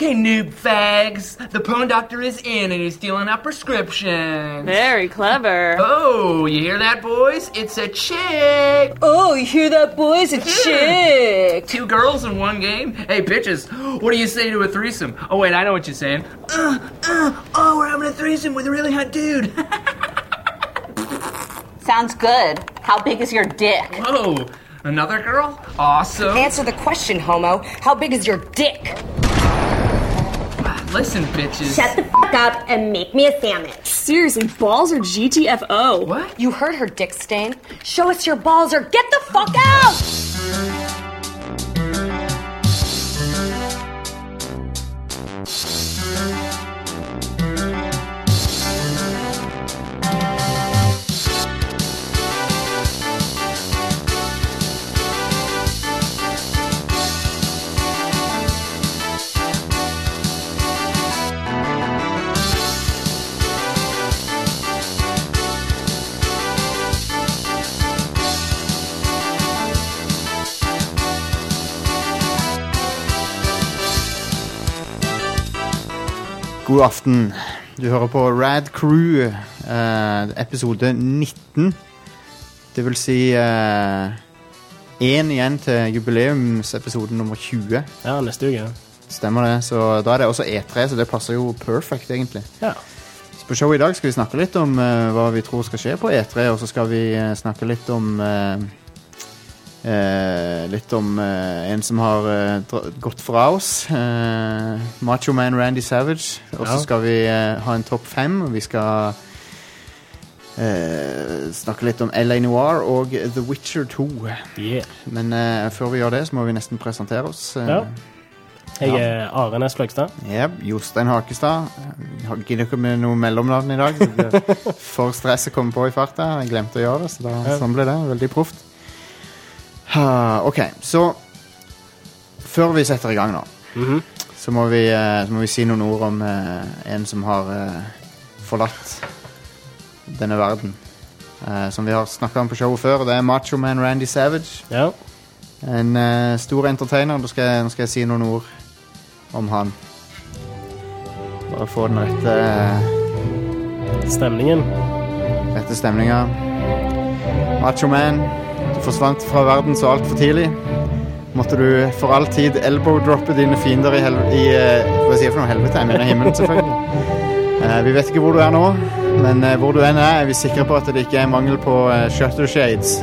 Okay, noob fags. The porn doctor is in and he's stealing out prescriptions. Very clever. Oh, you hear that, boys? It's a chick. Oh, you hear that, boys? A chick. 2 girls in 1 game? Hey, bitches, what do you say to a threesome? Oh, wait, I know what you're saying. Oh, we're having a threesome with a really hot dude. Sounds good. How big is your dick? Whoa, another girl? Awesome. Answer the question, homo. How big is your dick? Listen, bitches. Shut the fuck up and make me a sandwich. Seriously, balls or GTFO? What? You heard her, dick stain. Show us your balls or get the fuck out! God aften. Du hører på Rad Crew, episode 19. Det vil si en igjen til jubileumsepisoden nummer 20. Ja, neste uke. Stemmer det, så da er det også E3, så det passer jo perfekt egentlig. Ja. Så på showet i dag skal vi snakke litt om hva vi tror skal skje på E3, og så skal vi snakke litt om en som har gått fra oss, Macho Man Randy Savage, og så skal vi ha en topp 5, og vi skal snakke litt om LA Noire og The Witcher 2. Yeah. Men før vi gjør det, så må vi nesten presentere oss. Jeg er Are Næss Fløgstad. Jostein Hakestad. Jeg gidder ikke med noe mellomnavn i dag, så det er for stress å komme på i farta. Jeg glemte å gjøre det, så sånn ble det. Veldig proft. Ok, så før vi setter i gang nå, så må vi si noen ord om en som har forlatt denne verden, som vi har snakket om på showet før. Det er Macho Man Randy Savage. Ja. En stor entertainer. Nå skal jeg si noen ord om han. Bare få den rette Stemningen. Rette stemninga. Macho Man, du forsvant fra verden så alt for tidlig. Måtte du for all tid elbow-droppe dine fiender i hva sier jeg for noe helvete? Jeg mener himmelen, selvfølgelig. Vi vet ikke hvor du er nå, men hvor du enn er vi sikre på at det ikke er mangel på shutter shades.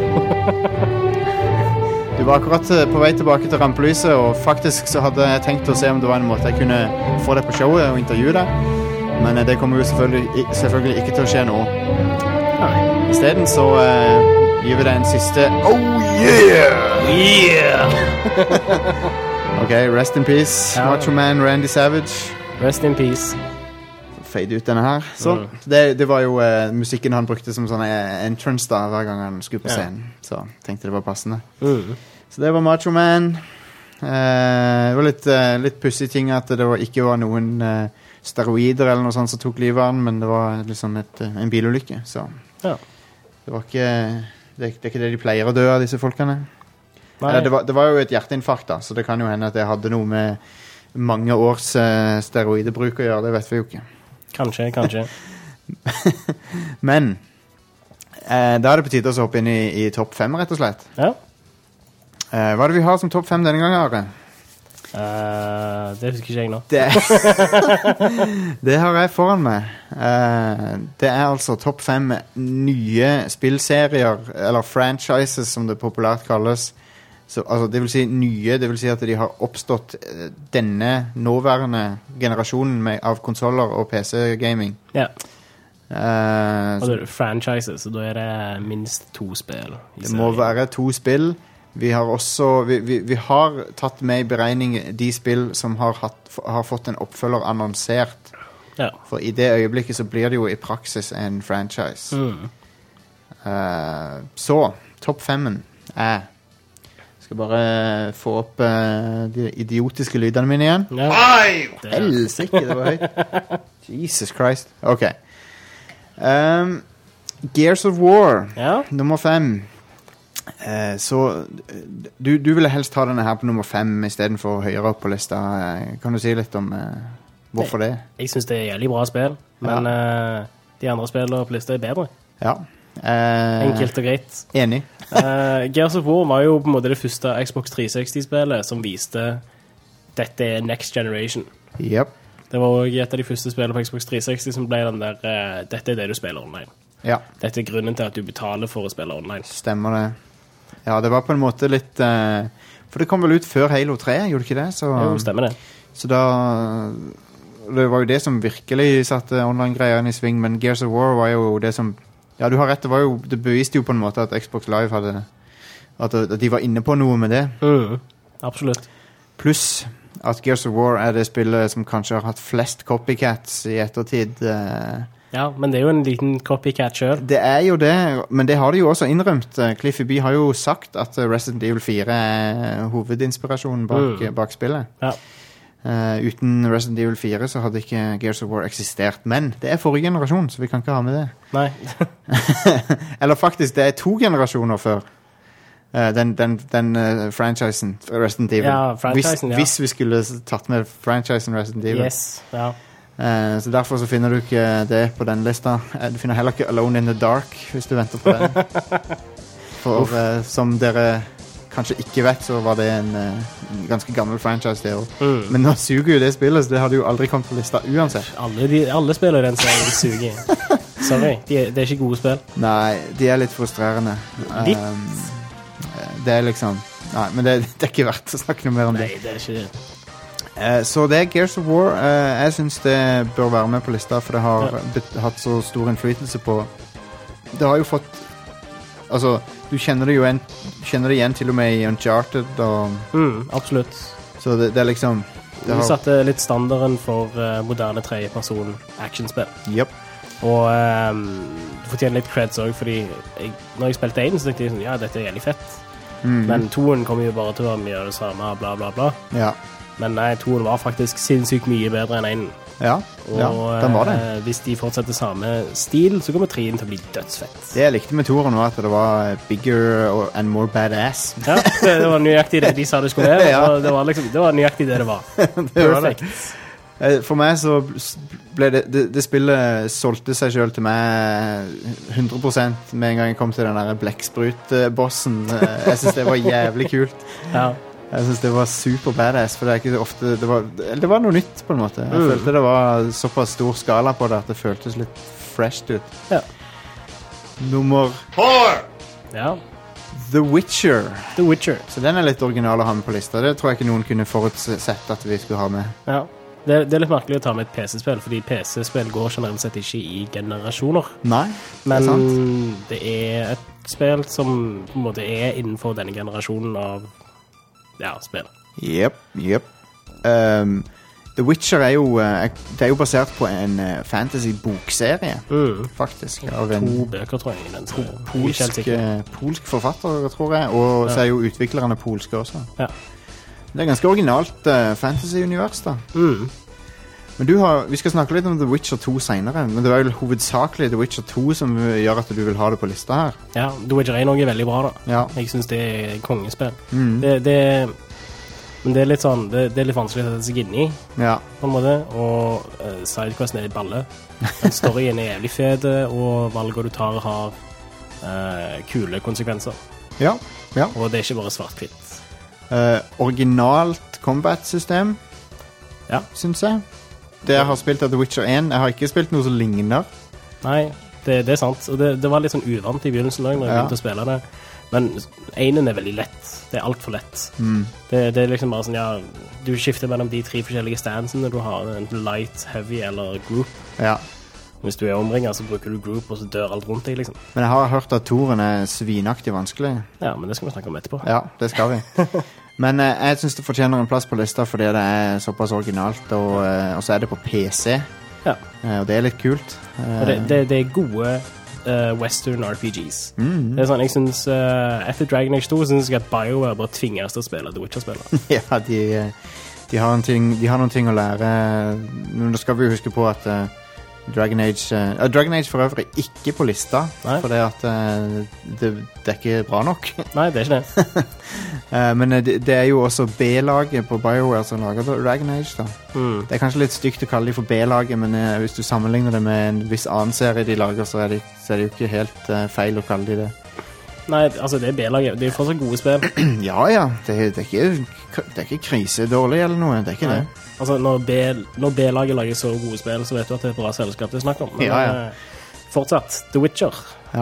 Du var akkurat på vei tilbake til rampelyset, og faktisk så hadde jeg tenkt å se om det var en måte jeg kunne få deg på showet og intervjue deg, men det kommer jo selvfølgelig ikke til å skje nå. I stedet så gir vi deg en siste oh yeah! Yeah! Ok, rest in peace, Macho Man Randy Savage. Rest in peace. Fade ut denne her. Så, det var jo musikken han brukte som sånn entrance da, hver gang han skulle på scenen. Så tenkte det var passende. Så det var Macho Man. Det var litt pussig ting at det ikke var noen steroider eller noe sånt som tok livet av han, men det var liksom en bilulykke. Så det var ikke... Det er ikke det de pleier å dø av, disse folkene. Det var jo et hjerteinfarkt da, så det kan jo hende at det hadde noe med mange års steroidebruk å gjøre, det vet vi jo ikke. Kanskje. Men da er det på tide å hoppe inn i topp 5, rett og slett. Ja. Hva er det vi har som topp 5 denne gangen, Are? Det husker ikke jeg nå. Det har jeg foran meg. Det er altså topp 5 nye spillserier, eller franchises som det populært kalles. Så, altså, det vil si nye, det vil si at de har oppstått denne nåværende generasjonen av konsoler og PC-gaming. Ja. Og det er franchises, så da er det minst 2 spill. Det må være 2 spill. Vi har også vi har tatt med i beregning de spill som har fått en oppfølger annonsert. Ja. For i det øyeblikket så blir det jo i praksis en franchise. Så topp 5 er skal bare få opp de idiotiske lydene mine igjen. Ja. Helsike, det var høyt. Jesus Christ. Ok. Gears of War, nummer 5. Så du ville helst ha denne her på nummer 5 I stedet for høyere opp på lista. Kan du si litt om hvorfor det? Jeg synes det jævlig bra spill, men de andre spillene på lista bedre. Ja. Enkelt og greit. Enig. Gears of War var jo på en måte det første Xbox 360-spillet som viste dette Next Generation. Yep. Det var også et av de første spillene på Xbox 360 som ble den der, dette det du spiller online. Ja. Dette grunnen til at du betaler for å spille online. Stemmer det. Ja, det var på en måte litt... for det kom vel ut før Halo 3, gjorde det ikke det? Så, jo, stemmer det. Så da... Det var jo det som virkelig satte online-greiene I sving, men Gears of War var jo det som... Ja, du har rett, det beviste jo på en måte at Xbox Live hadde... At de var inne på noe med det. Absolutt. Pluss at Gears of War det spillet som kanskje har hatt flest copycats I ettertid. Ja, men det jo en liten copycat selv. Det jo det, men det har de jo også innrømt. Cliffy B har jo sagt at Resident Evil 4 hovedinspirasjonen bak spillet. Ja. Uten Resident Evil 4 så hadde ikke Gears of War eksistert, men det forrige generasjon, så vi kan ikke ha med det. Nei. Eller faktisk, det 2 generasjoner før den franchisen Resident Evil. Ja, franchisen, hvis vi skulle tatt med franchisen Resident Evil. Yes, ja. Så derfor så finner du ikke det på den lista. Du finner heller ikke Alone in the Dark hvis du venter på den. For som dere kanskje ikke vet, så var det en ganske gammel franchise det også. Men nå suger jo det spillet, så det hadde jo aldri kommet på lista uansett. Alle spiller den serien suger. Sorry, det ikke gode spill. Nei, de litt frustrerende. Litt? Det liksom... Nei, men det ikke verdt å snakke noe mer om det. Nei, det ikke det. Så det Gears of War. Jeg synes det bør være med på lista, for det har hatt så stor innflytelse på... Det har jo fått... Altså, du kjenner det jo igjen til og med I Uncharted og... absolutt. Så det liksom... Det satte litt standarden for moderne tredjeperson actionspill. Yep. Og du fortjener litt creds også, fordi når jeg spilte 1 så tenkte jeg sånn, ja, dette jævlig fett. Men 2-en kommer jo bare til å gjøre det samme, bla bla bla. Ja. Men nei, 2-en var faktisk sinnssykt mye bedre enn 1. Ja, den var det. Hvis de fortsetter samme stil, så kommer 3-en til å bli dødsfett. Det jeg likte med 2-en var at det var bigger and more badass. Ja, det var nøyaktig det de sa det skulle være. Ja. Det var nøyaktig det var. Perfekt. For meg så ble det spillet solgte seg selv til meg 100% med en gang jeg kom til den der blekksprut-bossen. Jeg synes det var jævlig kult. Ja. Jeg synes det var super badass, for det ikke så ofte det var noe nytt på en måte. Jeg følte det var såpass stor skala på det at det føltes litt fresh ut. Ja. Nummer 4. Ja. The Witcher. The Witcher. Så den litt original å ha med på lista. Det tror jeg ikke noen kunne forutsett at vi skulle ha med. Ja. Det litt merkelig å ta med et PC-spill, fordi PC-spill går generelt sett ikke I generasjoner. Nei, men det sant. Det et spill som på en måte innenfor denne generasjonen av spill. Jep. The Witcher det jo basert på en fantasy-bokserie, faktisk. Av en 2 bøker, tror jeg. Polsk forfatter, tror jeg, og så jo utviklerne polske også. Ja. Det ganske originalt fantasy-univers da. Men vi skal snakke litt om The Witcher 2 senere, men det jo hovedsakelig The Witcher 2 som gjør at du vil ha det på lista her. Ja, The Witcher 1 er veldig bra da. Ja. Jeg synes det kongespill. Men det litt sånn, det litt vanskelig å sette seg inn I, på en måte, og sidequesten litt balle. Men storyen jævlig fede, og valget du tar har kule konsekvenser. Ja. Og det ikke bare svart-hvitt. Originalt combat-system, synes jeg. Det jeg har spilt av The Witcher 1, jeg har ikke spilt noe som ligner. Nei, det sant. Og det var litt sånn uvant I begynnelsen når jeg begynte å spille det. Men 1 veldig lett. Det alt for lett. Det liksom bare sånn, du skifter mellom de 3 forskjellige stansene du har, enten light, heavy eller group. Ja. Hvis du omringet, så bruker du group, og så dør alt rundt deg, liksom. Men jeg har hørt at toren svinaktig vanskelig. Ja, men det skal vi snakke om etterpå. Ja, det skal vi. Men jeg synes det fortjener en plass på lista, fordi det såpass originalt, og så det på PC. Ja. Og det litt kult. Og det gode western RPGs. Det sånn, jeg synes, etter Dragon Age 2, synes jeg at BioWare bare tvinger oss til å spille The Witcher-spillere. Ja, de har noen ting å lære. Men da skal vi huske på at Dragon Age for øvrig ikke på lista, Nei. fordi at det er ikke bra nok. Nei, det er ikke det. Men det er jo også B-laget på BioWare som lager Dragon Age da. Det er kanskje litt stygt å kalle de for B-laget, men hvis du sammenligner det med en viss annen serie de lager, så er det jo ikke helt feil å kalle de det. Nei, altså det er B-laget. Det er jo fortsatt gode spill. Ja, det er ikke krisedårlig eller noe, det er ikke det. Altså, når B-laget lager så gode spill, så vet du at det er et bra selskap det snakker om. Men fortsatt, The Witcher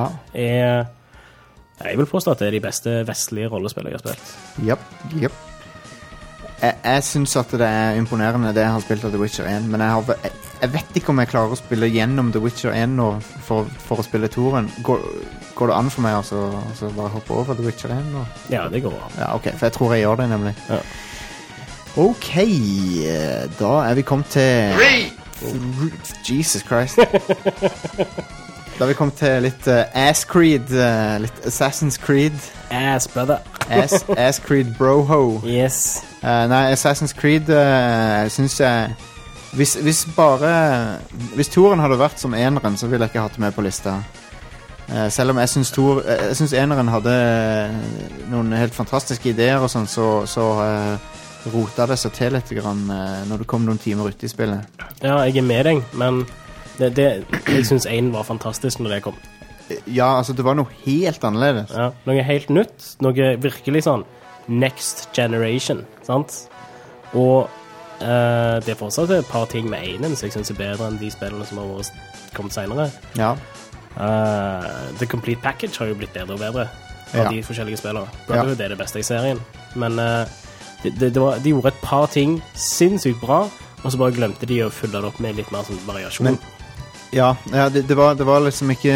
jeg vil påstå at det er de beste vestlige rollespill jeg har spilt. Japp. Jeg synes at det er imponerende det jeg har spilt av The Witcher 1, men jeg vet ikke om jeg klarer å spille gjennom The Witcher 1 nå for å spille toren. Går det an for meg altså bare hoppe over The Witcher 1 nå? Ja, det går bra. Ja, ok, for jeg tror jeg gjør det nemlig. Ja. Ok, da er vi kommet til... Jesus Christ. Da er vi kommet til litt Ass Creed, litt Assassin's Creed. Ass, brother. Ass Creed Broho. Yes. Nei, Assassin's Creed synes jeg... Hvis toren hadde vært som eneren, så ville jeg ikke hatt det med på lista. Selv om jeg synes eneren hadde noen helt fantastiske ideer og sånn, så rota det seg til litt grann, når det kom noen timer ute i spillet. Ja, jeg er med deg, men jeg synes en var fantastisk når det kom. Ja, altså det var noe helt annerledes. Ja, noe helt nytt, noe virkelig sånn next generation, sant? Og det er fortsatt et par ting med enen som jeg synes er bedre enn de spillene som har kommet senere. Ja. The Complete Package har jo blitt bedre og bedre av de forskjellige spillene. Brotherhood er det beste i serien, men de gjorde et par ting sinnssykt bra, og så bare glemte de å fylle det opp med litt mer sånn variasjon. Men, det var liksom ikke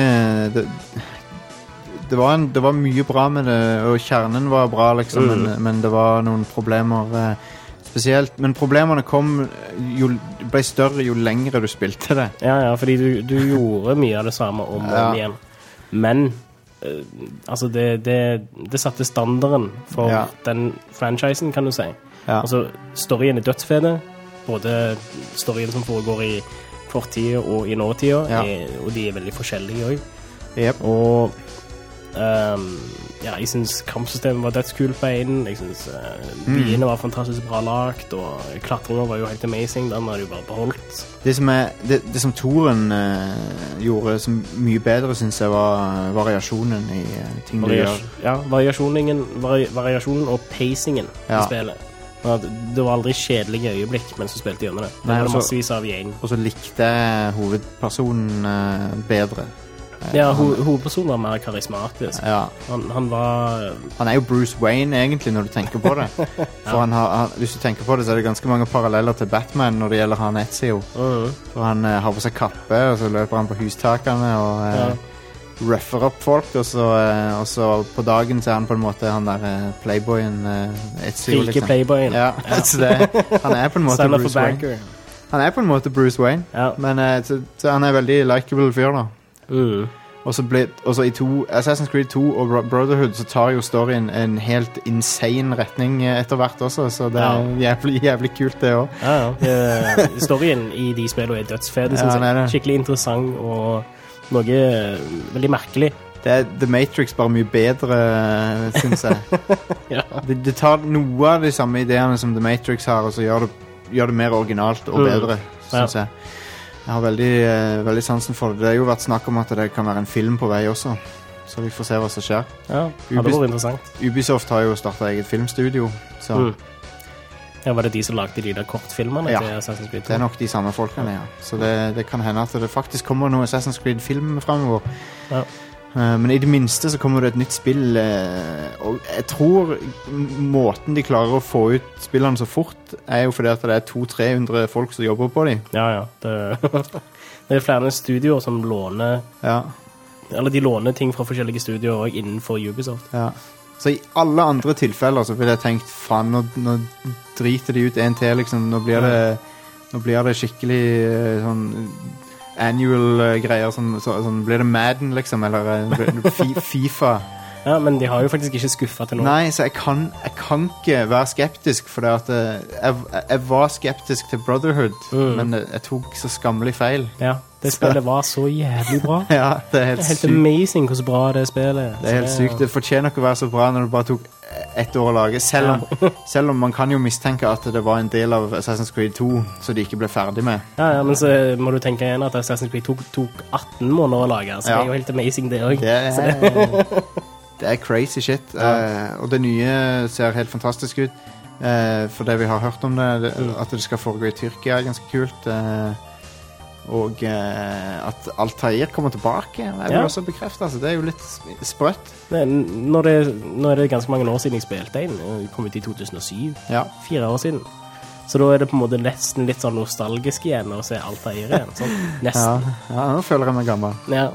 det var mye bra med det, og kjernen var bra liksom, men det var noen problemer spesielt, men problemene ble større jo lengre du spilte det. Ja, fordi du gjorde mye av det samme om og om igjen. Men altså det satte standarden for den franchisen, kan du si. Altså, storyen er dødsfede, både storyen som foregår i fortida og i nåtida, og de er veldig forskjellige også. Yep. Og jeg synes kampsystemet var dødskul på en. Jeg synes byene var fantastisk bra lagt, og klatringen var jo helt amazing. Den har jo bare beholdt. Det som toren gjorde som mye bedre, synes jeg var variasjonen i ting du gjør. Ja, variasjonen og pacingen i spillet. Det var aldri kjedelige øyeblikk mens du spilte gjennom det. Det var massevis av igjen. Og så likte jeg hovedpersonen bedre. Ja, hovedpersonen var mer karismatisk. Ja. Han er jo Bruce Wayne egentlig når du tenker på det. For hvis du tenker på det, så er det ganske mange paralleller til Batman når det gjelder han Ezio. For han har på seg kappe, og så løper han på hustakene og ruffer opp folk, og så på dagen så er han på en måte han der playboyen Ezio. Rike playboyen. Ja, så han er på en måte Bruce Wayne. Han er på en måte Bruce Wayne, men så han er veldig likeable fyr da. Og så i Assassin's Creed 2 og Brotherhood så tar jo storyen en helt insane retning etter hvert også, så det er jævlig kult det også. Storyen i de spillene er dødsfede, synes jeg. Skikkelig interessant og noe veldig merkelig. Det er The Matrix bare mye bedre, synes jeg. Det tar noe av de samme ideene som The Matrix har, og så gjør det mer originalt og bedre, synes jeg. Jeg har veldig sansen for det. Det har jo vært snakk om at det kan være en film på vei også, så vi får se hva som skjer. Ja, det var interessant. Ubisoft har jo startet eget filmstudio, så... Ja, var det de som lagde de der kortfilmerne til Assassin's Creed 2? Det er nok de samme folkene, Så det kan hende at det faktisk kommer noen Assassin's Creed-film fremover. Ja. Men i det minste så kommer det et nytt spill, og jeg tror måten de klarer å få ut spillene så fort er jo fordi at det er 200-300 folk som jobber på dem. Ja. Det er flere studioer som låner eller de låner ting fra forskjellige studioer også innenfor Ubisoft. Ja. Så i alle andre tilfeller så ville jeg tenkt faen, nå driter de ut en til liksom. Nå blir det skikkelig sånn annual greier, sånn blir det Madden liksom, eller FIFA. Ja, men de har jo faktisk ikke skuffet til nå. Nei, så jeg kan ikke være skeptisk, for det at jeg var skeptisk til Brotherhood, men jeg tok så skammelig feil. Ja, det spillet var så jævlig bra. Ja, det er helt helt sykt. Amazing hvordan bra det spillet. Det er helt sykt. Det fortjener ikke å være så bra når det bare tok 1 år å lage, selv om man kan jo mistenke at det var en del av Assassin's Creed 2, så de ikke ble ferdig med. Ja, men så må du tenke igjen at Assassin's Creed tok 18 måneder å lage, så det er jo helt amazing det også. Det er crazy shit, og det nye ser helt fantastisk ut, for det vi har hørt om det, at det skal foregå i Tyrkia er ganske kult, og at Altair kommer tilbake er vel også bekreftet, altså det er jo litt sprøtt. Nå er det ganske mange år siden jeg spilte inn, jeg kom ut i 2007, 4 år siden. Så da er det på en måte nesten litt sånn nostalgisk igjen å se Altair igjen, sånn, nesten. Ja, nå føler jeg meg gammel. Ja.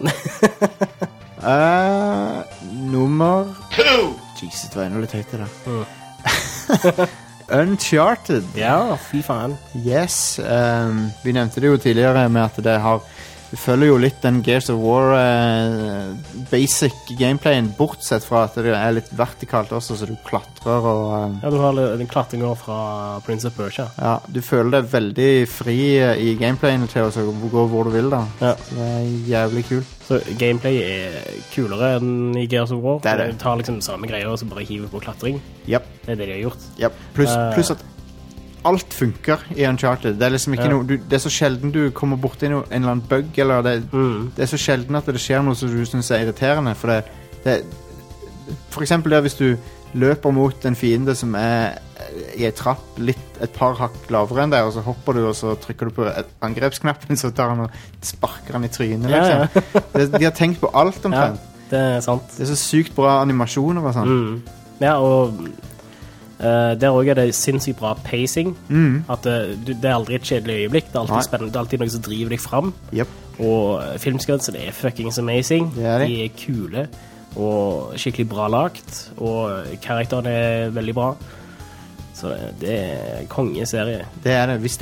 Nummer 2. Jesus, det var enda litt høyt det da. Uncharted. Ja, fy faen. Yes. Vi nevnte det jo tidligere med at det følger jo litt den Gears of War basic gameplayen, bortsett fra at det er litt vertikalt også, så du klatrer og... Ja, du har en klatring fra Prince of Persia. Ja, du føler deg veldig fri i gameplayen til å gå hvor du vil da. Ja. Så det er jævlig kult. Så gameplay er kulere enn i Gears of War? Det er det. Du tar liksom samme greier og så bare hiver på klatring? Yep. Det er det de har gjort. Yep. Pluss at alt funker i Uncharted. Det er liksom ikke noe det er så sjelden du kommer bort i en eller annen bug, eller det er så sjelden at det skjer noe som du synes er irriterende, for for eksempel hvis du løper mot en fiende som er i en trapp et par hakk lavere enn deg, og så hopper du og så trykker du på angrepsknappen, så tar han og sparker han i trynet liksom. De har tenkt på alt omtrent. Ja, det er sant. Det er så sykt bra animasjoner og sånn. Ja, og der også er det sinnssykt bra pacing, at det er aldri et kjedelig øyeblikk, det er alltid spennende, det er alltid noe som driver deg frem, og filmskuddsene er fucking amazing, de er kule og skikkelig bra lagt, og karakterene er veldig bra, så det er kongeserie. Det er det. Hvis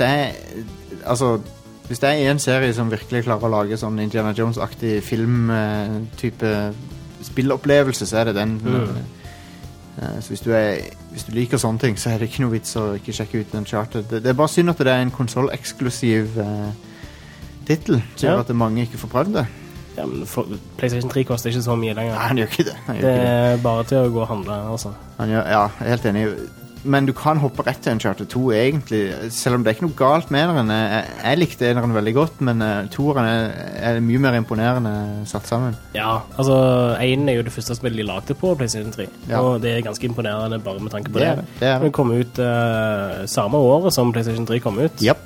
det er en serie som virkelig klarer å lage sånn Indiana Jones-aktig film-type spillopplevelse, så er det den. Så hvis du liker sånne ting, så er det ikke noe vits å ikke sjekke ut Uncharted. Det er bare synd at det er en konsoleksklusiv titel, så at mange ikke får prøvd det. Ja, men PlayStation 3 koster ikke så mye lenger. Nei, han gjør ikke det. Det er bare til å gå og handle, altså. Ja, jeg er helt enig. Men du kan hoppe rett til Uncharted 2 egentlig, selv om det er ikke noe galt med den. Jeg likte den veldig godt, men 2'eren er mye mer imponerende satt sammen. Ja, altså 1 er jo det første spillet de lagde på PlayStation 3, og det er ganske imponerende bare med tanke på det. Det kom ut samme året som PlayStation 3 kom ut. Yep.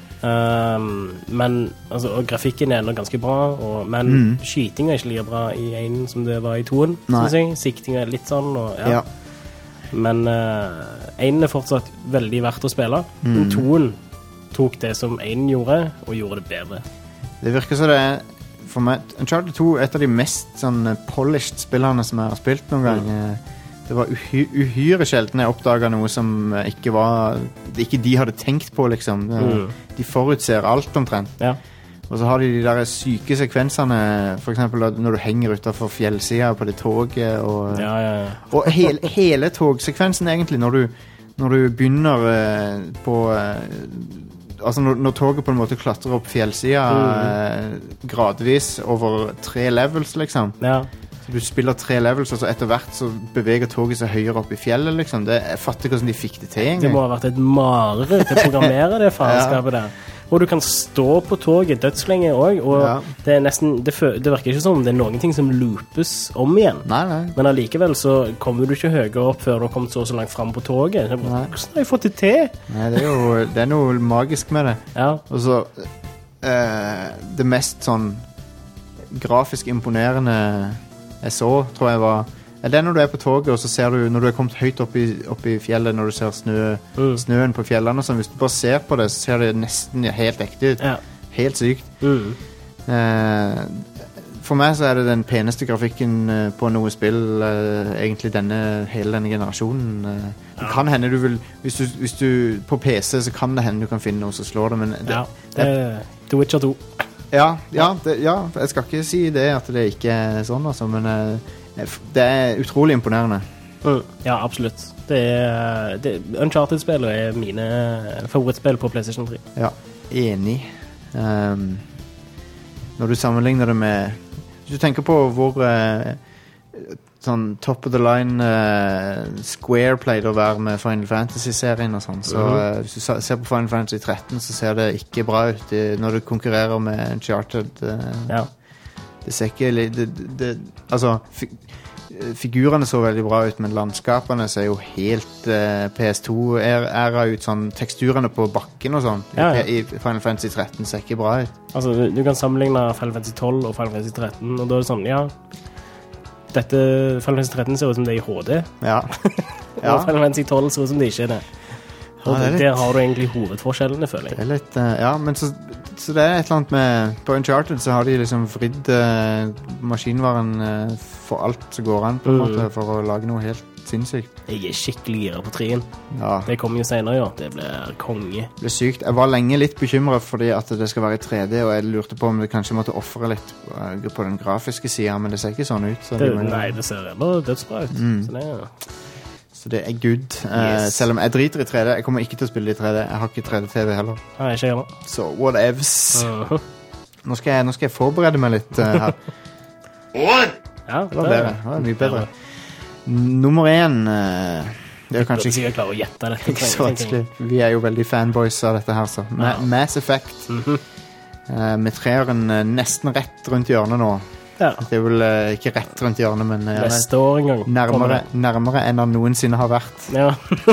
Men altså, og grafikken er enda ganske bra, men skyting er ikke like bra i 1 som det var i 2'en, synes jeg. Sikting er litt sånn, og men 1 er fortsatt veldig verdt å spille. 2'en tok det som 1 gjorde, og gjorde det bedre. Det virker så det er, for meg, Uncharted 2 er et av de mest sånn polished spillerne som jeg har spilt noen gang. Det var uhyre sjelden jeg oppdaget noe som ikke de hadde tenkt på, liksom. De forutser alt omtrent. Ja. Og så har de der syke sekvensene, for eksempel når du henger utenfor fjellsiden på det toget, og hele togsekvensen egentlig, når du begynner på, altså når toget på en måte klatrer opp fjellsiden gradvis over 3 levels, liksom. Ja. Så du spiller 3 levels, og så etter hvert så beveger toget seg høyere opp i fjellet, liksom. Jeg fatter hvordan de fikk det til, egentlig. Det må ha vært et mareritt til å programmere det faenskapet der. Og du kan stå på toget dødslenge også, og det er nesten, det virker ikke som det er noen ting som loopes om igjen. Nei. Men allikevel så kommer du ikke høyere opp før du har kommet så langt frem på toget. Hvordan har jeg fått det til? Nei, det er noe magisk med det. Ja. Og så det mest sånn grafisk imponerende jeg så, tror jeg var det er når du er på toget, og så ser du når du er kommet høyt opp i fjellet, når du ser snøen på fjellene, så hvis du bare ser på det, så ser det nesten helt ekte ut. Helt sykt. For meg så er det den peneste grafikken på noe spill, egentlig hele denne generasjonen. Det kan hende du vil, hvis du på PC, så kan det hende du kan finne noe som slår det, men det The Witcher 2. Ja, jeg skal ikke si det at det ikke er sånn, altså, men Det utrolig imponerende. Ja, absolutt. Uncharted-spillet er mine favorittspill på PlayStation 3. Ja, enig. Når du sammenligner det med... Hvis du tenker på hvor sånn top of the line Square pleide å være med Final Fantasy-serien og sånn, så hvis du ser på Final Fantasy 13 så ser det ikke bra ut når du konkurrerer med Uncharted. Det ser ikke... altså... Figurene så veldig bra ut, men landskapene ser jo helt PS2-æra ut, sånn teksturene på bakken og sånn. I Final Fantasy 13 ser ikke bra ut. Altså, du kan sammenligne Final Fantasy 12 og Final Fantasy 13, og da er det sånn, dette Final Fantasy 13 ser ut som det er i HD. Ja. Og Final Fantasy 12 ser ut som det ikke er det. Og der har du egentlig hovedforskjellene, føler jeg. Det er litt, men så det er et eller annet med... På Uncharted så har de liksom vridd maskinvaren for alt som går an på en måte, for å lage noe helt sinnssykt. Jeg er skikkelig gira på 3-en. Ja. Det kommer jo senere i år. Det blir konge. Det blir sykt. Jeg var lenge litt bekymret fordi at det skal være i 3D, og jeg lurte på om det kanskje måtte offre litt på den grafiske siden, men det ser ikke sånn ut. Så nei, det ser enda dødsbra ut. Så det er good. Selv om jeg driter i 3D. Jeg kommer ikke til å spille i 3D. Jeg har ikke 3D-TV heller. Nei, ikke heller. Så whatevs. Nå skal jeg forberede meg litt her. What? Ja, det var bedre. Det var mye bedre. Nummer 1 det er kanskje ikke klare å gjette dette. Ikke så vanskelig. Vi er jo veldig fanboys av dette her, så. Mass Effect. Med 3-eren nesten rett rundt hjørnet nå. Ja. Det er vel ikke rett rundt hjørnet, men neste år en gang nærmere enn han noensinne har vært. Ja.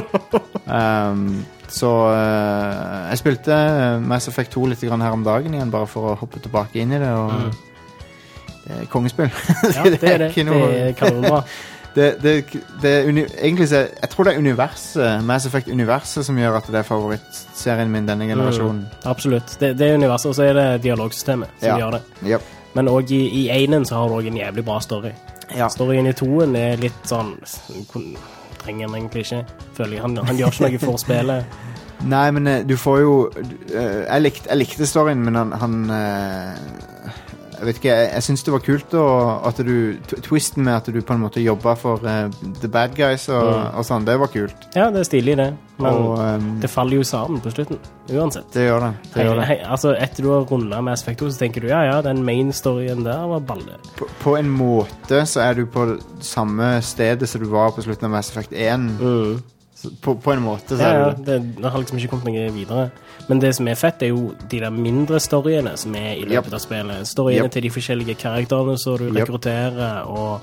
Så jeg spilte Mass Effect 2 litt grann her om dagen igjen, bare for å hoppe tilbake inn i det, og det er kongespill. Ja, det er det. Det er kanonbra. Egentlig så jeg tror det er Mass Effect-universet som gjør at det er favorittserien min denne generasjonen. Absolutt. Det er universet, og så er det dialogsystemet som gjør det. Yep. Men også i 1-en så har du også en jævlig bra story. Ja. Storyen i 2-en er litt sånn... Trenger han egentlig ikke. Føler jeg. Han gjør ikke noe for spillet. Nei, men du får jo... Jeg likte storyen, men han jeg vet ikke, jeg synes det var kult at twisten med at du på en måte jobbet for the bad guys og sånn, det var kult. Ja, det er stilig det, men det faller jo sammen på slutten, uansett. Det gjør det. Altså, etter du har rundet Mass Effect 2, så tenker du, den main storyen der var balle. På en måte så er du på samme stedet som du var på slutten av Mass Effect 1. På en måte så er det har liksom ikke kommet noe videre. Men det som er fett er jo de der mindre storyene som er i løpet av spillet. Storyene til de forskjellige karakterene som du rekrutterer, og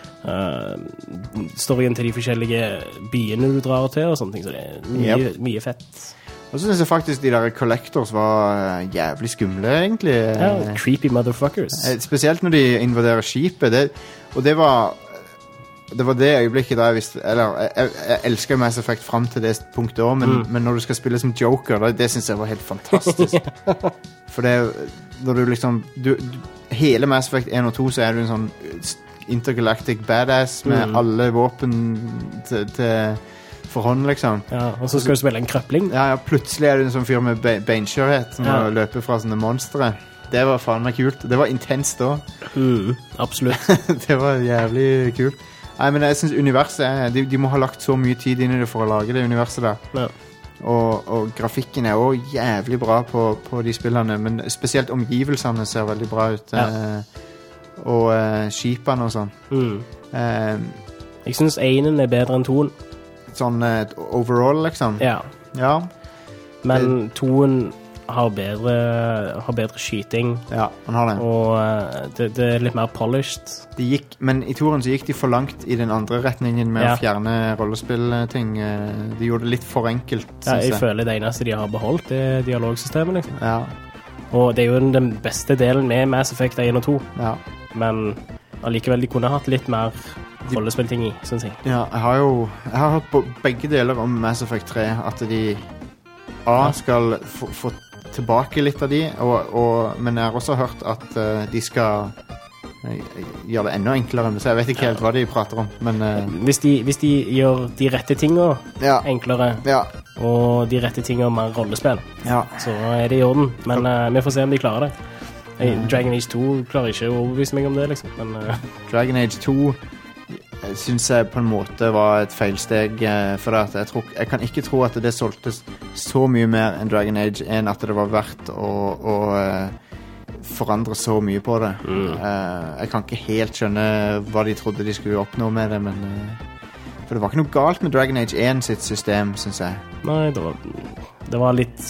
storyen til de forskjellige byene du drar til og sånne ting. Så det er mye fett. Og så synes jeg faktisk de der collectors var jævlig skumle, egentlig. Ja, creepy motherfuckers. Spesielt når de invaderer skipet. Og det var det øyeblikket da jeg visste... Eller, jeg elsker Mass Effect frem til det punktet også, men når du skal spille som Joker, det synes jeg var helt fantastisk. For det når du liksom... hele Mass Effect 1 og 2 så er du en sånn intergalactic badass med alle våpen til forhånd, liksom. Ja, og så skal du spille en krøpling. Ja, plutselig er du en sånn fyr med beinskjørhet som løper fra sånne monstre. Det var faen meg kult. Det var intenst da. Absolutt. Det var jævlig kult. Nei, men jeg synes universet de må ha lagt så mye tid inn i det for å lage det universet der. Ja. Og grafikken er også jævlig bra på de spillene, men spesielt omgivelsene ser veldig bra ut. Og skipene og sånn. Jeg synes 1-en er bedre enn 2-en. Sånn overall, liksom? Ja. Men 2-en har bedre skyting. Ja, han har det. Og det er litt mer polished. Men i 2-en så gikk de for langt i den andre retningen med å fjerne rollespillting. De gjorde det litt for enkelt, synes jeg. Jeg føler det eneste de har beholdt, det er dialogsystemet, liksom. Ja. Og det er jo den beste delen med Mass Effect 1 og 2. Ja. Men allikevel de kunne hatt litt mer rollespillting i, synes jeg. Ja, jeg har hørt på begge deler om Mass Effect 3, at de skal få tilbake litt av de, men jeg har også hørt at de skal gjøre det enda enklere, så jeg vet ikke helt hva de prater om, men hvis de gjør de rette tingene enklere, og de rette tingene mer rollespill, så er det i orden, men vi får se om de klarer det. Dragon Age 2 klarer ikke å overbevise meg om det, liksom, men Dragon Age 2 synes jeg på en måte var et feilsteg, for at jeg kan ikke tro at det solgtes så mye mer enn Dragon Age 1 at det var verdt å forandre så mye på det. Jeg kan ikke helt skjønne hva de trodde de skulle oppnå med det, men for det var ikke noe galt med Dragon Age 1 sitt system, synes jeg. Nei, det var litt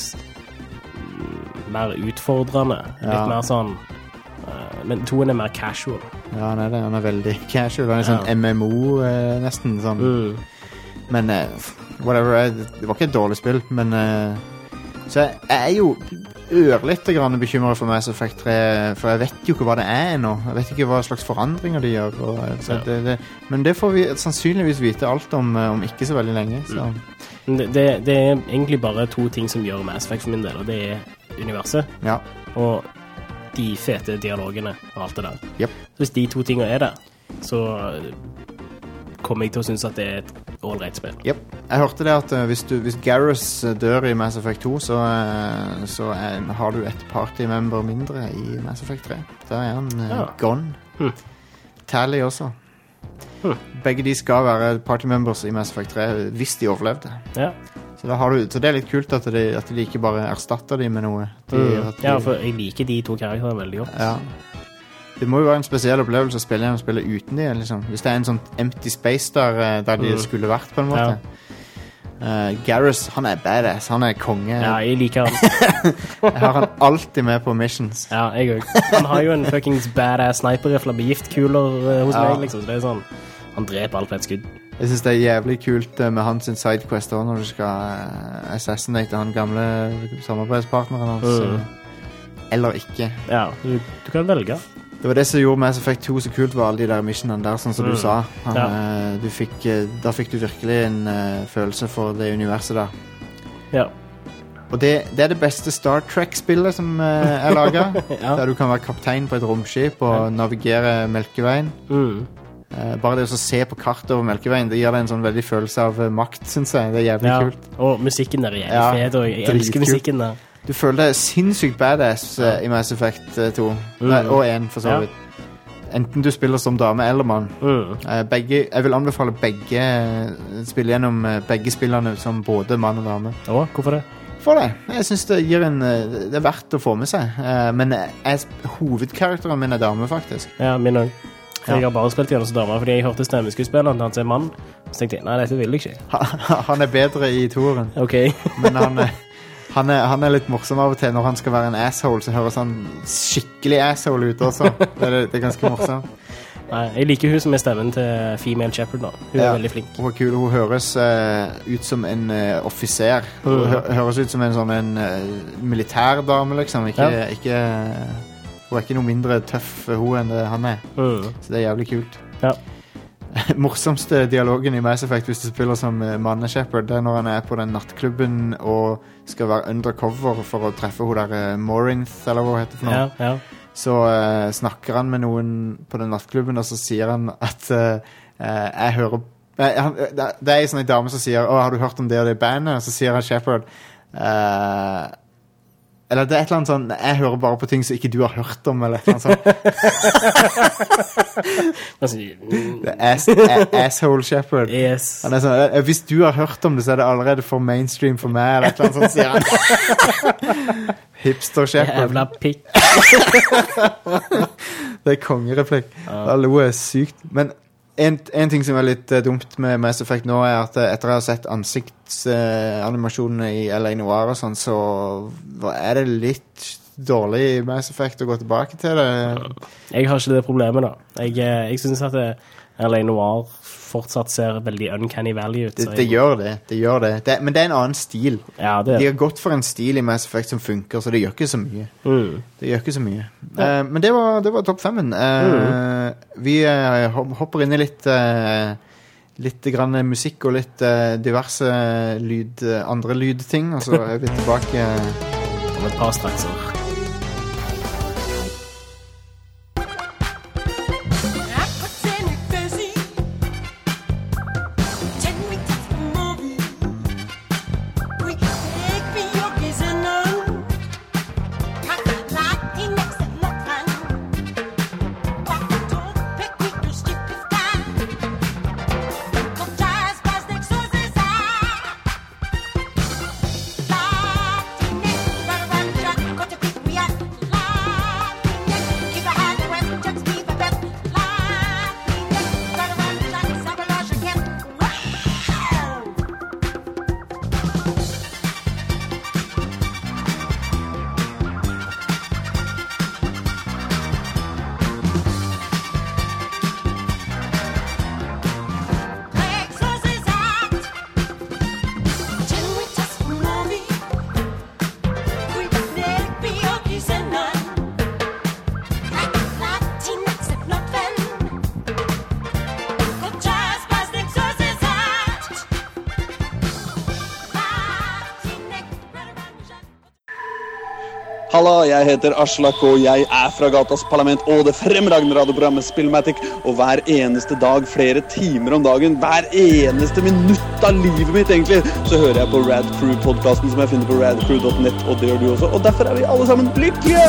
mer utfordrende, litt mer sånn, men 2 mer casual. Ja, han er veldig casual. Han er sånn MMO, nesten sånn. Men whatever, det var ikke et dårlig spill, men så jeg er jo ørlite grann bekymret for Mass Effect 3, for jeg vet jo ikke hva det er nå. Jeg vet ikke hva slags forandringer de gjør. Så men det får vi sannsynligvis vite alt om ikke så veldig lenge. Så. Det er egentlig bare 2 ting som gjør Mass Effect for min del, og det er universet. Ja. Og de fete dialogene og alt det der. Yep. Så hvis de 2 tingene er der, så kommer jeg til å synes at det er et all-right spill. Yep. Jeg hørte det at hvis Garrus dør i Mass Effect 2, så har du et party-member mindre i Mass Effect 3. Da er han gone. Tally også. Begge de skal være party-members i Mass Effect 3 hvis de overlevde. Ja. Så det er litt kult at de ikke bare erstatter de med noe. Ja, for jeg liker de 2 karakterene veldig godt. Ja. Det må jo være en spesiell opplevelse å spille uten de, liksom. Hvis det er en sånn empty space der de skulle vært, på en måte. Ja. Garrus, han er badass. Han er konge. Ja, jeg liker han. Jeg har han alltid med på missions. Ja, jeg også. Han har jo en fuckings badass sniper-rifle med giftkuler hos meg, liksom. Så det er sånn, han dreper alt på et skudd. Jeg synes det er jævlig kult med hans sidequest også, når du skal assassinate han gamle samarbeidspartneren hans. Eller ikke. Ja, du kan velge. Det var det som gjorde Mass Effect 2 så kult, var alle de der missionene der, sånn som du sa. Da fikk du virkelig en følelse for det universet der. Ja. Og det er det beste Star Trek-spillet som er laget, der du kan være kaptein på et romskip og navigere Melkeveien. Bare det å se på kartet over Melkeveien, det gir deg en sånn veldig følelse av makt, synes jeg. Det er jævlig kult. Og musikken der er jævlig fet, og jeg elsker musikken der. Du føler deg sinnssykt badass i Mass Effect 2 og 1 for så vidt. Enten du spiller som dame eller mann. Jeg vil anbefale spille gjennom begge spillerne som både mann og dame. Hvorfor det? For det. Jeg synes det er verdt å få med seg. Men hovedkarakteren min er dame, faktisk. Ja, min også. Jeg har bare spilt gjennom som dame, fordi jeg hørte stemmeskuespilleren til han som er mann. Så tenkte jeg, nei, dette vil jeg ikke. Han er bedre i toeren. Ok. Men han er litt morsom av og til. Når han skal være en asshole, så høres han skikkelig asshole ut også. Det er ganske morsomt. Nei, jeg liker hun som er stemmen til Female Shepherd nå. Hun er veldig flink. Hun er kul. Hun høres ut som en offiser. Hun høres ut som en militærdame, liksom. Ikke hun er ikke noe mindre tøff hun enn det han er. Så det er jævlig kult. Ja. Morsomste dialogen i Mass Effect hvis du spiller som manne-shepherd, det er når han er på den nattklubben og skal være undercover for å treffe hun der Morinth, eller hva heter det for noe. Ja. Så snakker han med noen på den nattklubben, og så sier han at jeg hører... Det er en dame som sier, har du hørt om det og det bandet? Og så sier han Shepherd... Eller det er et eller annet sånn, jeg hører bare på ting som ikke du har hørt om, eller et eller annet sånt. Det er asshole shepherd. Yes. Han er sånn, hvis du har hørt om det, så er det allerede for mainstream for meg, eller et eller annet sånt, sier han. Hipster shepherd. Jævla pikk. Det er kongereplikk. Hallo er sykt. Men en ting som er litt dumt med Mass Effect nå er at etter å ha sett ansiktsanimasjonene i L.A. Noire og sånn, så er det litt dårlig i Mass Effect å gå tilbake til det. Jeg har ikke det problemet da. Jeg synes at L.A. Noire fortsatt ser veldig uncanny valley ut. Det gjør det. Men det er en annen stil. Ja, det er. De har gått for en stil i Mass Effect som funker, så det gjør ikke så mye. Det gjør ikke så mye. Men det var topp 5. Vi hopper inn i litt grann musikk og litt diverse andre lydting, og så er vi tilbake om et par strakser. Halla, jeg heter Aslak, og jeg fra Gatas Parlament og det fremragende radioprogrammet Spillmatic. Og hver eneste dag, flere timer om dagen, hver eneste minutt av livet mitt egentlig, så hører jeg på Rad Crew-podcasten som jeg finner på radcrew.net, og det gjør du også. Og derfor vi alle sammen lykkelige!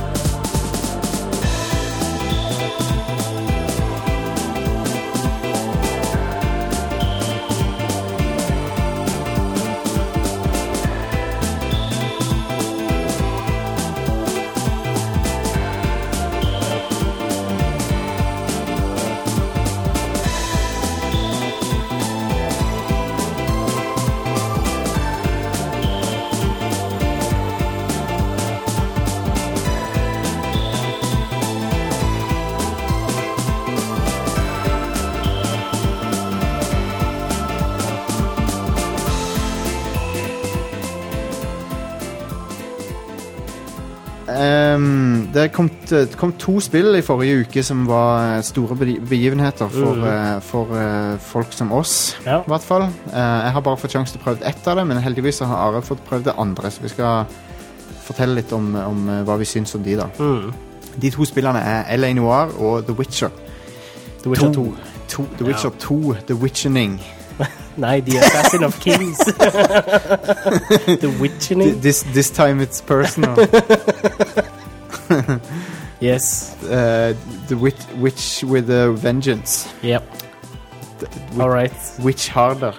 Det kom 2 spill i forrige uke som var store begivenheter for folk som oss, i hvert fall. Jeg har bare fått sjanse til å prøve ett av det, men heldigvis har Are fått prøvd det andre, så vi skal fortelle litt om hva vi syns om de da. De 2 spillene LA Noire og The Witcher. The Witcher 2. The Witcher 2, The Witchening. Nei, The Assassin of Kings. The Witchening. This time it's personal. Yes. The Witch with a Vengeance. Yep. All right. Witch harder.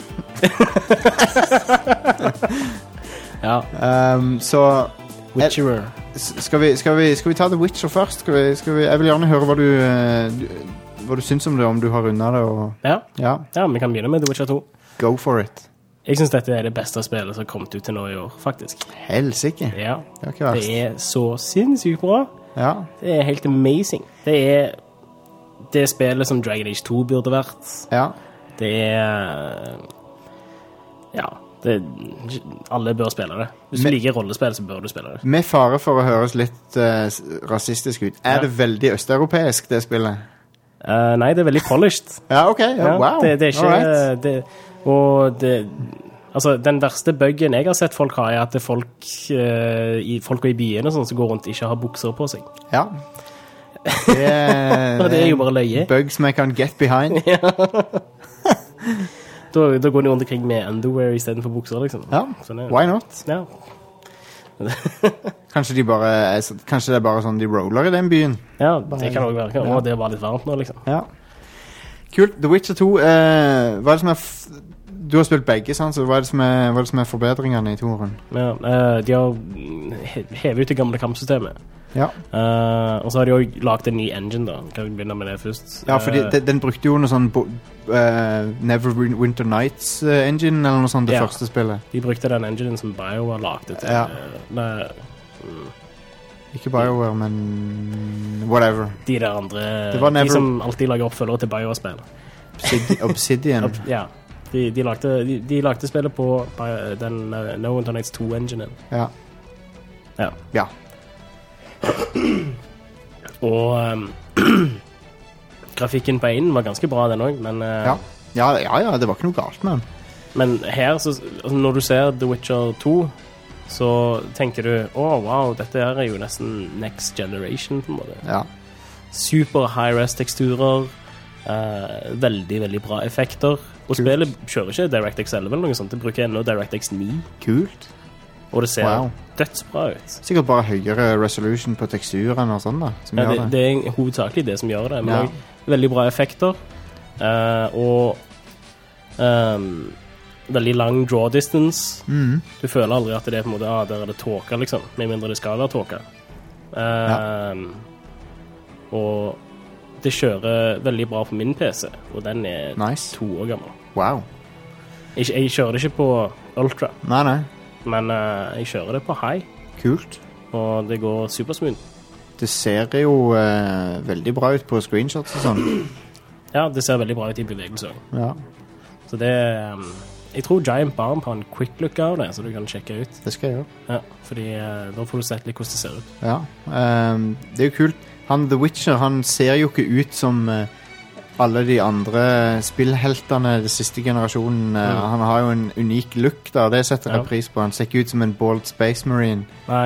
Ja. Så Witcherer. Skal vi ta The Witcher først? Jeg vil gjerne høre hva du syns om det, om du har rundet det. Ja, vi kan begynne med The Witcher 2. Go for it. Jeg synes dette det beste spillet som har kommet ut til nå i år, faktisk. Helsike. Ja, det så sinnssykt bra. Ja. Det helt amazing. Det spillet som Dragon Age 2 burde vært. Ja. Alle bør spille det. Hvis du liker rollespill, så bør du spille det. Med fare for å høres litt rasistisk ut, det veldig østeuropeisk, det spillet? Nei, det veldig polished. Ja, ok. Wow. Det er ikke... Altså, den verste buggen jeg har sett folk ha, at det folk i byene sånn, som går rundt ikke har bukser på seg. Ja. Det er jo bare løye. Bug som jeg kan get behind. Da går de rundt omkring med underwear i stedet for bukser, liksom. Ja, why not? Ja. Kanskje det er bare sånn de roller i den byen. Ja, det kan også være. Og det var litt varmt nå, liksom. Ja. Kult. The Witcher 2, hva det som du har spilt begge, sant? Så hva er det som er forbedringene i toeren? Ja, de har hevet ut det gamle kampsystemet. Ja. Og så har de også lagt en ny engine da. Kan vi begynne med det først? Ja, for den brukte jo noe sånn Neverwinter Nights engine, eller noe sånt, det første spillet. De brukte den enginen som BioWare lagde til. Ja. Ikke BioWare, men whatever. De der andre, de som alltid lager oppfølgere til BioWare-spill. Obsidian. Ja. De lagde spillet på den Neverwinter Nights 2-enginen. Ja. Ja. Og grafikken på einen var ganske bra den også, men ja, det var ikke noe galt med den. Men her, når du ser The Witcher 2, så tenker du, wow, dette her er jo nesten next generation på en måte. Ja. Super high-res teksturer, veldig, veldig bra effekter. Og spillet kjører ikke DirectX 11 eller noe sånt, det bruker enda DirectX 9. Kult. Og det ser dødsbra ut. Sikkert bare høyere resolution på teksturen og sånn da, som gjør det. Det er hovedsakelig det som gjør det, men også veldig bra effekter. Og veldig lang draw distance. Du føler aldri at det er på en måte, der er det tåka liksom, med mindre det skal være tåka. Og det kjører veldig bra på min PC, og den er 2 år gammel. Wow. Jeg kjører det ikke på Ultra. Nei. Men jeg kjører det på high. Kult. Og det går supersmooth. Det ser jo veldig bra ut på screenshots og sånn. Ja, det ser veldig bra ut i bevegelse. Ja. Så det jeg tror Giant Bomb har en quick look av det, så du kan sjekke ut. Det skal jeg gjøre. Ja, fordi da får du sett litt hvordan det ser ut. Ja, det er jo kult. The Witcher, han ser jo ikke ut som alle de andre spillheltene den siste generasjonen. Han har jo en unik look da, det setter jeg pris på. Han ser ikke ut som en bald Space Marine. Nei.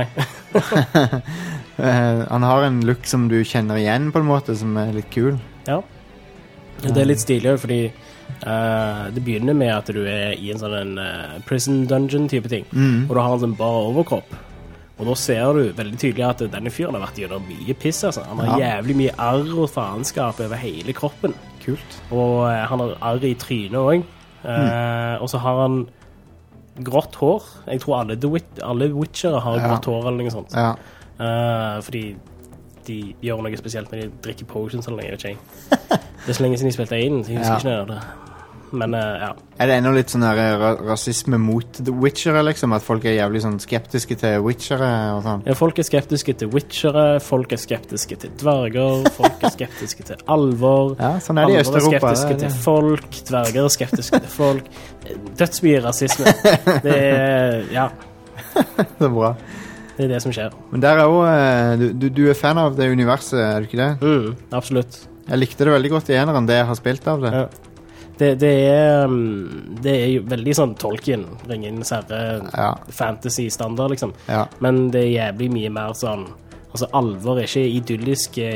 Han har en look som du kjenner igjen på en måte, som litt kul. Ja. Det litt stilig, fordi det begynner med at du i en sånn prison dungeon type ting, og du har en sånn bar overkropp. Og da ser du veldig tydelig at denne fyren har vært gjennom mye piss, altså. Han har jævlig mye arr og faenskap over hele kroppen. Kult. Og han har arr i trynet også. Og så har han grått hår. Jeg tror alle Witchere har grått hår eller noe sånt. Ja. Fordi de gjør noe spesielt når de drikker potions eller noe, jeg vet ikke. Det så lenge siden de spilte inn, så jeg husker ikke noe av det. Men, ja. Det enda litt sånn rasisme mot The Witchere, liksom? At folk jævlig sånn skeptiske til Witchere og sånn? Ja, folk skeptiske til Witchere, folk skeptiske til dverger, folk skeptiske til alvor. Ja, sånn det i Østeuropa. Skeptiske til folk, dverger skeptiske til folk. Dødsmye rasisme. Det ja. Det bra. Det det som skjer. Men der jo, du fan av det universet, du ikke det? Absolutt. Jeg likte det veldig godt i eneren, det jeg har spilt av det. Ja. Det jo veldig sånn Tolkien, Ringenes herre, fantasy-standard, liksom. Ja. Men det jævlig mye mer sånn, altså alvor ikke idylliske,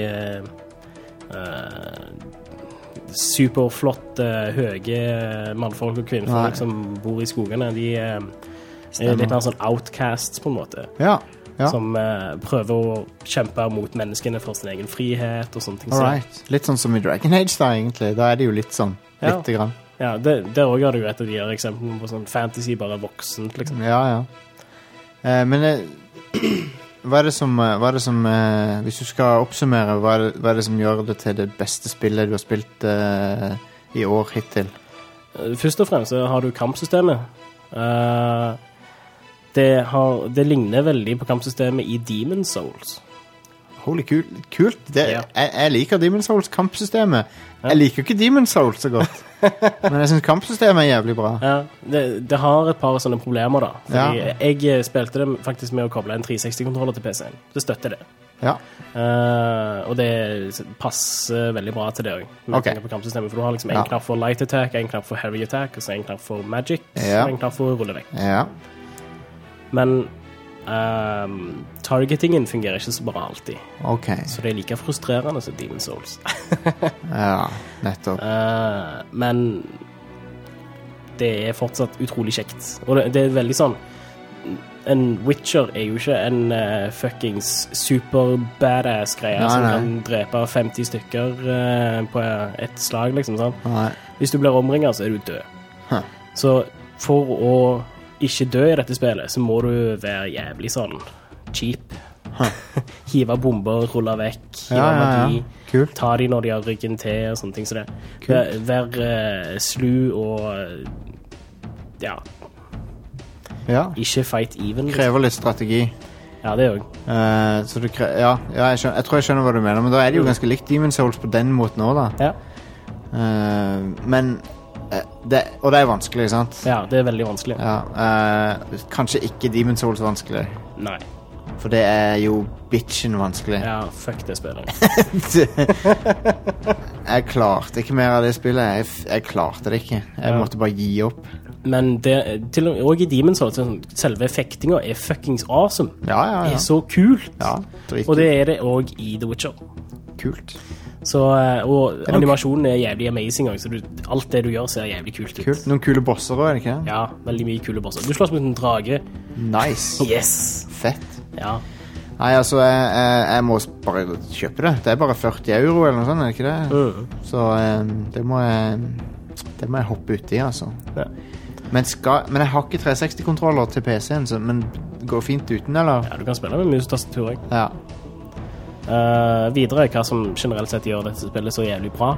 superflotte, høye mannfolk og kvinnfolk som bor i skogene. De litt mer sånn outcasts, på en måte. Ja. Som prøver å kjempe mot menneskene for sin egen frihet og sånne ting. Alright. Litt sånn som i Dragon Age da, egentlig. Da det jo litt sånn, litt grann. Ja, der også har du et av de her eksemplene på sånn fantasy, bare voksent, liksom. Ja. Men hva det som hvis du skal oppsummere, hva det som gjør det til det beste spillet du har spilt i år hittil? Først og fremst så har du kampsystemet. Det ligner veldig på kampsystemet i Demon's Souls. Holy kult. Jeg liker Demon's Souls kampsystemet. Jeg liker ikke Demon's Souls så godt. Men jeg synes kampsystemet jævlig bra. Ja, det har et par sånne problemer da. Fordi jeg spilte det faktisk med å koble en 360-kontroller til PC-en. Det støtter det. Ja. Og det passer veldig bra til det også. På kampsystemet, for du har liksom en knapp for light attack, en knapp for heavy attack, og så en knapp for magic, og en knapp for rulle vekk. Ja. Men targetingen fungerer ikke så bra alltid. Så det like frustrerende som Demon's Souls. Ja, nettopp. Men det fortsatt utrolig kjekt. Og det veldig sånn, en Witcher jo ikke en fuckings super badass greie som kan drepe 50 stykker på et slag, liksom sånn. Hvis du blir omringet, så du død. Så for å ikke dø i dette spillet, så må du være jævlig sånn cheap. Hive bomber, rulle vekk, hive magi, ta de når de har ryggen til og sånne ting. Så det vær slu og ikke fight even. Krever litt strategi. Ja, det også. Så jeg tror jeg skjønner hva du mener, men da det jo ganske likt Demon's Souls på den måten også da. Men og det vanskelig, sant? Ja, det veldig vanskelig. Kanskje ikke Demon's Souls vanskelig. Nei. For det jo bitchen vanskelig. Ja, fuck det spillet. Jeg klarte ikke mer av det spillet. Jeg klarte det ikke. Jeg måtte bare gi opp. Men og i Demon's Souls, selve effektinga fuckings awesome. Det så kult. Og det det også i The Witcher. Kult. Så, og animasjonen jævlig amazing også, så alt det du gjør ser jævlig kult ut. Kult. Noen kule bosser også, det ikke? Ja, veldig mye kule bosser. Du slåss med en drage. Nice. Yes. Fett. Ja. Nei, altså, jeg må bare kjøpe det. Det bare 40 euro eller noe sånt, det ikke det? Så det må jeg hoppe ut i, altså. Ja. Men jeg har ikke 360-kontroller til PC-en, men det går fint uten, eller? Ja, du kan spille med mus-tastatur, ikke? Ja. Videre, hva som generelt sett gjør dette spillet så jævlig bra,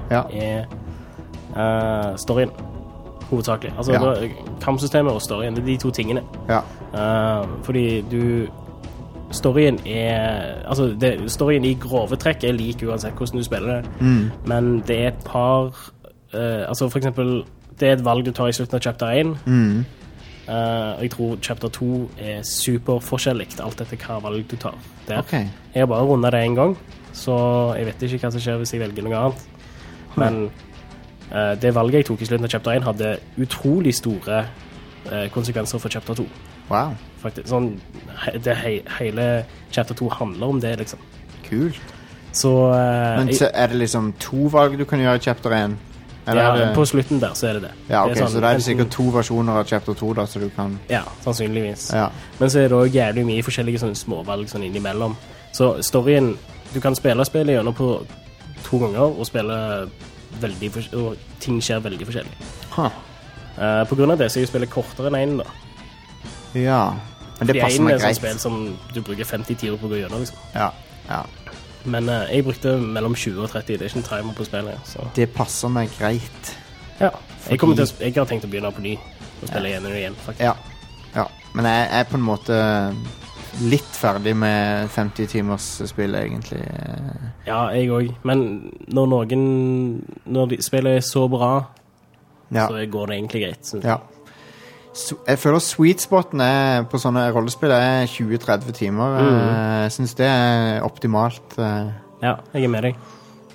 storyen, hovedsakelig. Altså, kampsystemet og storyen, det de to tingene. Ja. Fordi storyen altså, storyen i grove trekk lik uansett hvordan du spiller det. Men det et par, altså for eksempel, det et valg du tar i slutten av chapter 1, og jeg tror chapter 2 superforskjellig alt etter hva valg du tar der. Jeg har bare rundet det en gang, så jeg vet ikke hva som skjer hvis jeg velger noe annet. Men det valget jeg tok i slutten av chapter 1 hadde utrolig store konsekvenser for chapter 2. Wow. Faktisk, sånn, hele chapter 2 handler om det, liksom. Kult. Så, Men er det liksom 2 valg du kan gjøre i chapter 1? Eller ja, det... på slutten der så er det det. Ja, ok, det er sånn, så det er sikkert 2 versjoner av chapter 2 da, så du kan... Ja, sannsynligvis. Ja. Men så er det også jævlig mye forskjellige sånne småvalg sånn innimellom. Så storyen, du kan spillet gjennom på 2 ganger og spille og ting skjer veldig forskjellig. På grunn av det så er jo spillet kortere enn 1 da. Ja. Men det passer meg greit. Fordi 1 er sånn spill som du bruker 50 tider på å gå gjennom, liksom. Ja, ja. Men jeg brukte mellom 20 og 30, det er ikke en timer på spillet. Så. Det passer meg greit. Ja, jeg har tenkt å begynne på ny og spille igjen, faktisk. Ja, ja. Men jeg er på en måte litt ferdig med 50 timers spill, egentlig. Ja, jeg også. Men når spillet er så bra, så går det egentlig greit, synes jeg. Ja. Jeg føler sweet spoten på sånne rollespill er 20-30 timer. Jeg synes det er optimalt. Ja, jeg er med deg.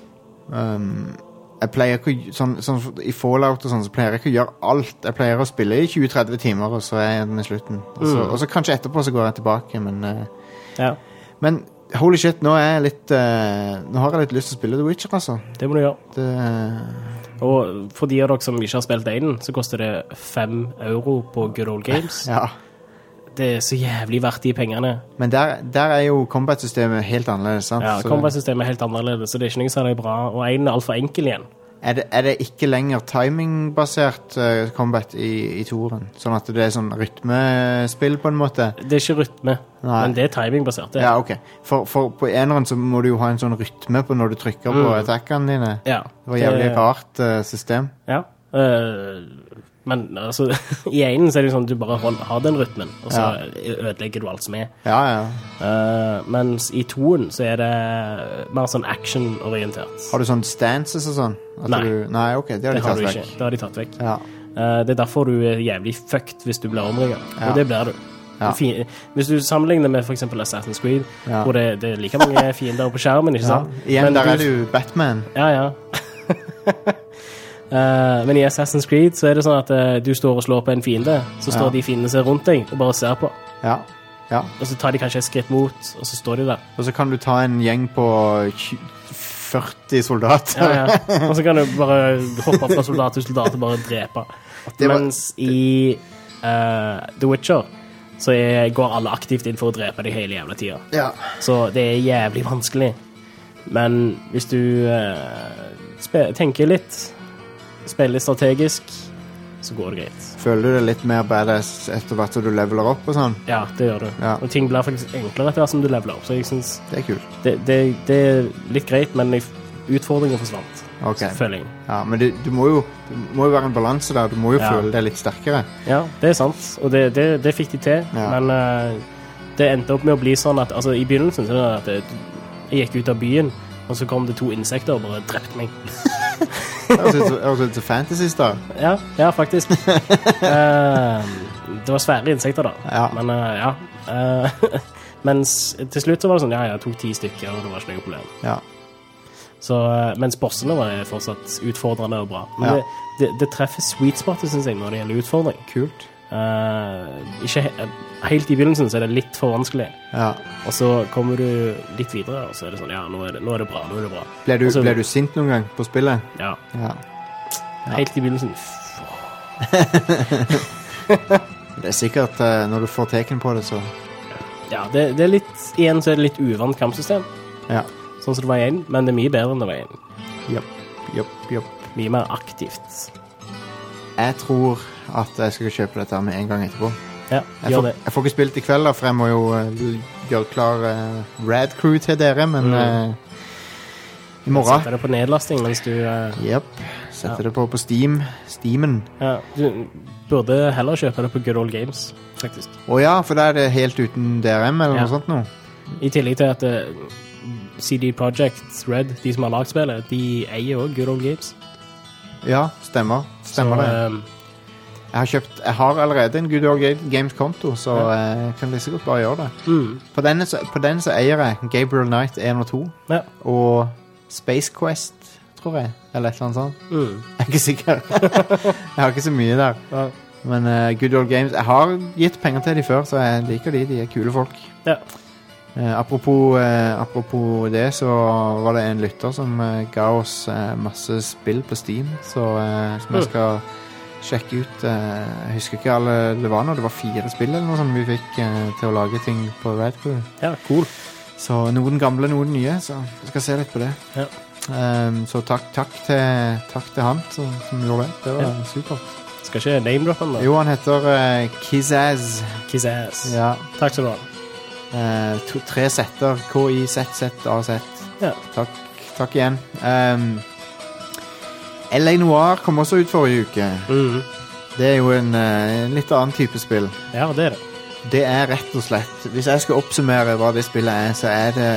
Jeg pleier ikke sånn i Fallout og sånn, så pleier jeg ikke å gjøre alt. Jeg pleier å spille i 20-30 timer, og så er jeg den i slutten. Og så kanskje etterpå så går jeg tilbake, men holy shit, nå har jeg litt lyst til å spille The Witcher, altså. Det må du gjøre. Og for de av dere som ikke har spilt den, så koster det €5 på Good Old Games. Ja. Det er så jævlig verdt de pengene. Men der er jo combat-systemet helt annerledes, sant? Ja, combat-systemet er helt annerledes, så det er ikke noe som er bra. Og en er alt for enkel igjen. Er det ikke lenger timing-basert combat i toren? Sånn at det er sånn rytmespill på en måte? Det er ikke rytme, men det er timing-basert. Det. Ja, ok. For på eneren så må du jo ha en sånn rytme på når du trykker på attackene dine. Ja. Det var jævlig rart system. Ja. Men altså, i enen så er det sånn at du bare har den rytmen, og så ødelegger du alt som er. Ja, ja. Mens i toen så er det mer sånn action-orientert. Har du sånn stances og sånn? Nei, ok, det har de tatt vekk. Det har de tatt vekk. Ja. Det er derfor du er jævlig fucked hvis du blir omringet. Ja. Og det blir du. Ja. Hvis du sammenligner med for eksempel Assassin's Creed, hvor det er like mange fiender på skjermen, ikke sant? Ja. Igjen, der er du Batman. Ja, ja. Men i Assassin's Creed så er det sånn at du står og slår på en fiende, så står de fiendene seg rundt deg og bare ser på. Ja. Ja. Og så tar de kanskje et skritt mot, og så står de der. Og så kan du ta en gjeng på 40 soldater. Ja. Og så kan du bare hoppe fra soldat til soldat og bare drepe. Mens i The Witcher så går alle aktivt inn for å drepe deg hele jævla tida. Ja. Så det er jævlig vanskelig. Men hvis du tenker litt, spiller strategisk, så går det greit. Føler du det litt mer badass etter hvert som du leveler opp og sånn? Ja, det gjør du. Ja. Og ting blir faktisk enklere etter hvert som du leveler opp, så jeg synes det er kult. Det er litt greit, men utfordringen forsvant. Okay. Føling. Ja, men det må jo være en balanse der. Du må jo føle deg litt sterkere. Ja, det er sant. Og det fikk de til. Ja. Men det endte opp med å bli sånn at altså, i begynnelsen så at jeg gikk ut av byen, og så kom det 2 insekter og bare drepte meg. Det var så fantasy da. Ja, faktisk. Det var svære insekter da. Ja. Men mens til slutt så var det sånn, jeg tok 10 stykker, og det var ikke noe problem. Ja. Så, mens bossene var fortsatt utfordrende og bra. Men det treffer sweet spotet, synes jeg, når det gjelder utfordring. Kult. Ikke helt i begynnelsen så er det litt for vanskelig. Ja. Og så kommer du litt videre, og så er det sånn, nå er det bra. Ble du sint noen gang på spillet? Ja. Helt i begynnelsen. Det er sikkert når du får teken på det, så... Ja, det er litt, igjen så er det litt uvant kampsystem. Ja. Sånn som det var igjen, men det er mye bedre enn det var igjen. Jopp. Mye mer aktivt. Jeg tror at jeg skal kjøpe dette med en gang etterpå. Ja, gjør det. Jeg får ikke spilt i kveld da, for jeg må jo gjøre klar Rad Crew til dere, men i morgen. Setter det på nedlasting mens du... Jepp, setter det på Steamen. Ja, du burde heller kjøpe det på Good Old Games, faktisk. Ja, for da er det helt uten DRM eller noe sånt nå. I tillegg til at CD Projekt Red, de som har lagt spillet, de eier også Good Old Games. Ja, stemmer det. Jeg har allerede en Good Old Games-konto, så jeg kan like godt bare gjøre det. På den så eier jeg Gabriel Knight 1 og 2, og Space Quest, tror Nord-Korea, eller et eller annet sånt. Jeg er ikke sikker. Jeg har ikke så mye der. Ja. Men Good Old Games, jeg har gitt penger til de før, så jeg liker de er kule folk. Ja. Apropos det, så var det en lytter som ga oss masse spill på Steam, som jeg skal sjekke ut. Jeg husker ikke alle det var nå, det var 4 spill eller noe sånt vi fikk til å lage ting på Red Crew. Ja, cool. Så noen gamle, noen nye, så jeg skal se litt på det. Ja. Så takk til han som gjorde det. Det var supert. Skal ikke name-droppe han da? Jo, han heter Kizaz. Kizaz. Ja. Takk skal du ha. 3 setter, K-I-Z-Z-A-Z. Ja. Takk igjen. L.A. Noir kom også ut forrige uke. Det er jo en litt annen type spill. Ja, det er det. Det er rett og slett, hvis jeg skal oppsummere hva det spillet er, så er det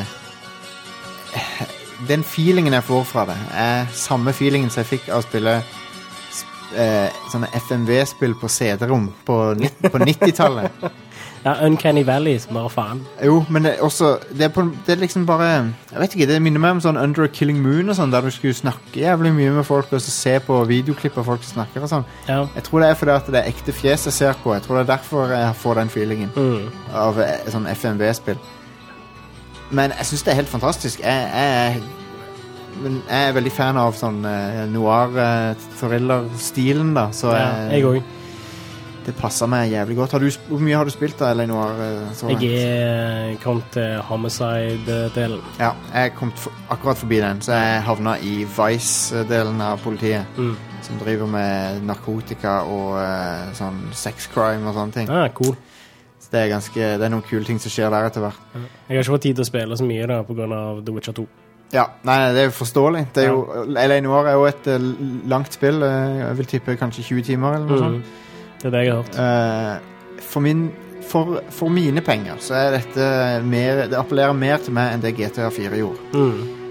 den feelingen jeg får fra det er samme feelingen som jeg fikk av å spille sånne FMV-spill på CD-rom på 90-tallet. Ja, Uncanny Valley, som bare faen. Jo, men det er også det er liksom bare jeg vet ikke, det minner meg om sånn Under a Killing Moon og sånn, der du skulle snakke jævlig mye med folk og så se på videoklipp av folk som snakker og sånn. Ja. Jeg tror det er fordi at det er ekte fjes jeg ser på. Jeg tror det er derfor jeg får den feelingen av sånn FMV-spill. Men jeg synes det er helt fantastisk. Men jeg er veldig fan av sånn noir-thriller-stilen da, så jeg også. det passer meg jævlig godt. Hvor mye har du spilt da, eller noir? Jeg er kommet til Homicide-delen. Ja, jeg kom akkurat forbi den, så jeg havnet i Vice-delen av politiet, som driver med narkotika og sånn sex-crime og sånne ting. Ja, cool. Så det er noen kule ting som skjer der etter hvert. Jeg har ikke fått tid til å spille så mye da, på grunn av The Witcher 2. Ja, nei, det er jo forståelig. Det er jo, L.A. Noir er jo et langt spill. Jeg vil tippe kanskje 20 timer eller noe sånt. Det er det jeg har hørt. For mine penger så er dette det appellerer mer til meg enn det GTA 4 gjorde.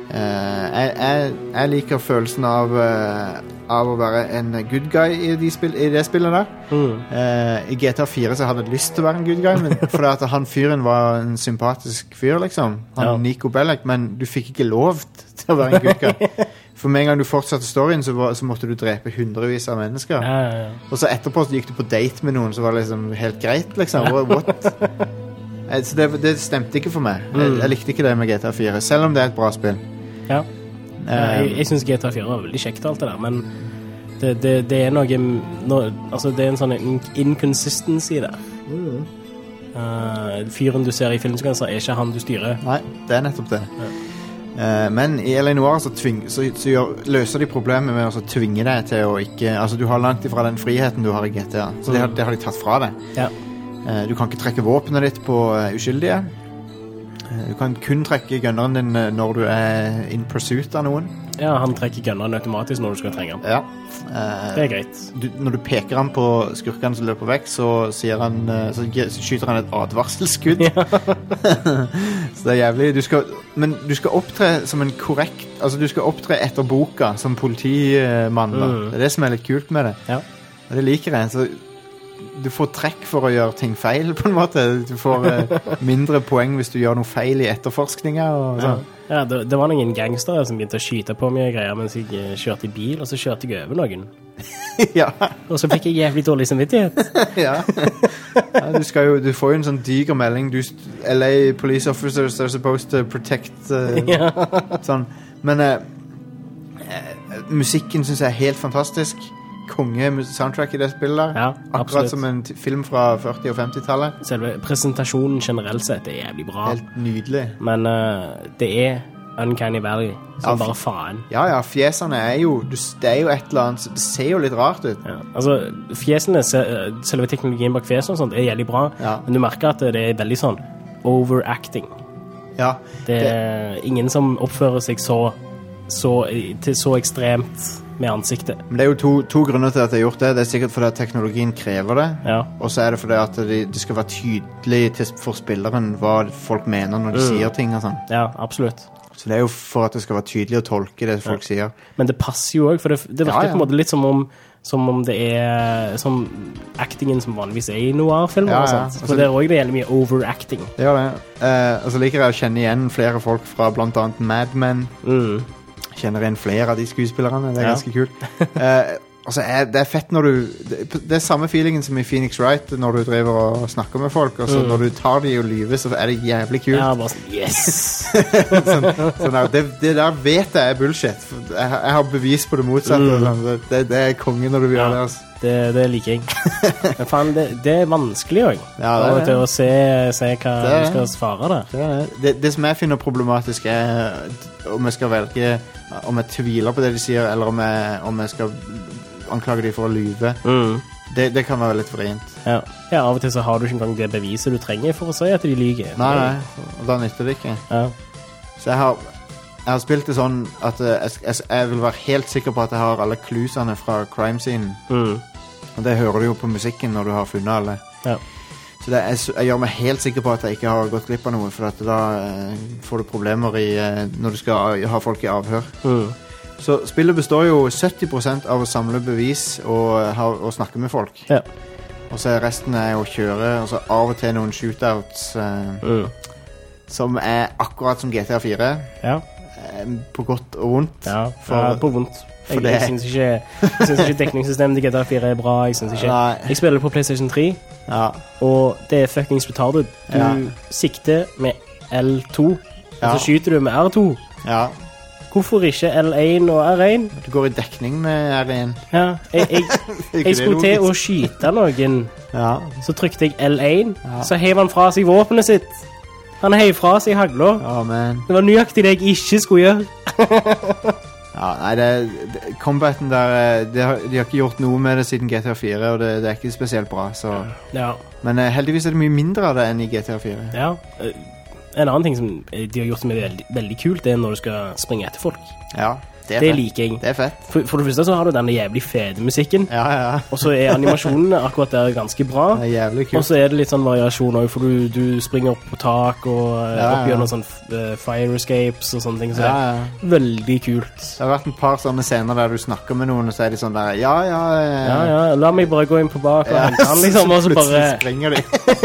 Jeg liker følelsen av å være en good guy i det spillet der. I GTA 4 så hadde jeg lyst til å være en good guy, men fordi at han fyren var en sympatisk fyr liksom, Nico Bellic, men du fikk ikke lov til å være en good guy. For med en gang du fortsatte storyen, så måtte du drepe hundrevis av mennesker. Ja. Og så etterpå så gikk du på date med noen, så var det liksom helt greit, liksom. What? Så det stemte ikke for meg. Jeg likte ikke det med GTA 4, selv om det er et bra spill. Ja. Jeg synes GTA 4 var veldig kjekt alt det der, men det er altså det er en sånn inconsistency der. Fyren du ser i filmsekvenser er ikke han du styrer. Nei, det er nettopp det. Men i L.A. Noir så løser de problemet med å tvinge deg til å ikke, altså du har langt ifra den friheten du har i GTA, så det har de tatt fra deg. Ja. Du kan ikke trekke våpenet ditt på uskyldige. Du kan kun trekke gunneren din når du er in pursuit av noen. Ja, han trekker gunneren automatisk når du skal trenge han. Ja. Det er greit. Når du peker han på skurkene som løper vekk, så skyter han et advarselskudd. Ja. Så det er jævlig. Men du skal opptre som en korrekt, altså du skal opptre etter boka som politimann. Det er det som er litt kult med det. Ja. Og det liker jeg. Så du får trekk for å gjøre ting feil på en måte. Du får mindre poeng hvis du gjør noe feil i etterforskninga og sånn. Ja, det var noen gangstere som begynte å skyte på mye greier mens jeg kjørte i bil, og så kjørte jeg over noen. Ja. Og så fikk jeg jævlig dårlig samvittighet. Ja. Du får jo en sånn diger melding. LA police officers are supposed to protect sånn. Men musikken synes jeg er helt fantastisk. Konge-soundtrack i det spillet der. Ja, akkurat som en film fra 40- og 50-tallet. Selve presentasjonen generelt sett er jævlig bra. Helt nydelig. Men det er Uncanny Valley som bare faen. Ja, fjesene er jo det er jo et eller annet, det ser jo litt rart ut. Ja, altså, fjesene, selve teknologien bak fjesene og sånt er jævlig bra, men du merker at det er veldig sånn overacting. Ja. Det er ingen som oppfører seg så ekstremt med ansiktet. Men det er jo to grunner til at jeg har gjort det. Det er sikkert fordi at teknologien krever det, og så er det fordi at det skal være tydelig for spilleren hva folk mener når de sier ting og sånn. Ja, absolutt. Så det er jo for at det skal være tydelig å tolke det folk sier. Men det passer jo også, for det virker på en måte litt som om det er som actingen som vanligvis er i noir-filmer og sånt. For det er også det gjelder mye overacting. Det gjør det. Og så liker jeg å kjenne igjen flere folk fra blant annet Mad Men. kjenner igjen flere av de skuespillerne. Det ganske kult. Altså, det fett når det samme feelingen som i Phoenix Wright når du driver og snakker med folk, og så når du tar de og lyver, så det jævlig kult. Ja, bare sånn, yes! det der vet jeg bullshit. Jeg har bevis på det motsatte. Det konge når du gjør det. Altså. Det liker jeg. Men faen, det vanskelig også. Ja, til å se hva du skal svare der. Det som jeg finner problematisk om jeg skal velge, om jeg tviler på det de sier, eller om jeg skal anklage de for å lyve. Det kan være litt vrient. Ja, av og til så har du ikke engang det beviset du trenger for å si at de lyger. Nei, og da nytter det ikke. Ja. Så jeg har spilt det sånn at jeg vil være helt sikker på at jeg har alle klusene fra crime-scenen. Og det hører du jo på musikken når du har funnet alle. Ja. Så jeg gjør meg helt sikker på at jeg ikke har gått glipp av noe, for at da får du problemer når du skal ha folk i avhør. Så spillet består jo 70% av å samle bevis og snakke med folk. Ja. Og så resten å kjøre, og så av og til noen shootouts som akkurat som GTA 4. Ja. På godt og vondt. Ja, på vondt. Jeg synes ikke dekningssystemet til GTA 4 bra. Jeg spiller på PlayStation 3, og det fuckings retarded. Du sikter med L2, og så skyter du med R2. Ja. Hvorfor ikke L1 og R1? Du går i dekning med R1. Ja, jeg skulle til å skyte noen. Ja. Så trykte jeg L1, så hev han fra seg våpenet sitt. Han hev fra seg hagla. Det var nøyaktig det jeg ikke skulle gjøre. Combaten der, de har ikke gjort noe med det siden GTA 4, og det ikke spesielt bra. Så. Ja. Men heldigvis det mye mindre av det enn i GTA 4. Ja. En annen ting som de har gjort som veldig, veldig kult, det når du skal springe etter folk. Ja, det liker jeg. Det fett. For det første så har du denne jævlig fede musikken. Ja. Og så animasjonene akkurat der ganske bra. Det jævlig kult. Og så det litt sånn variasjon også, for du springer opp på tak og opp gjennom sånn fire escapes og sånne ting. Så det veldig kult. Det har vært en par sånne scener der du snakker med noen, og så de sånn der, ja, la meg bare gå inn på bak og hente han liksom, og så bare... springer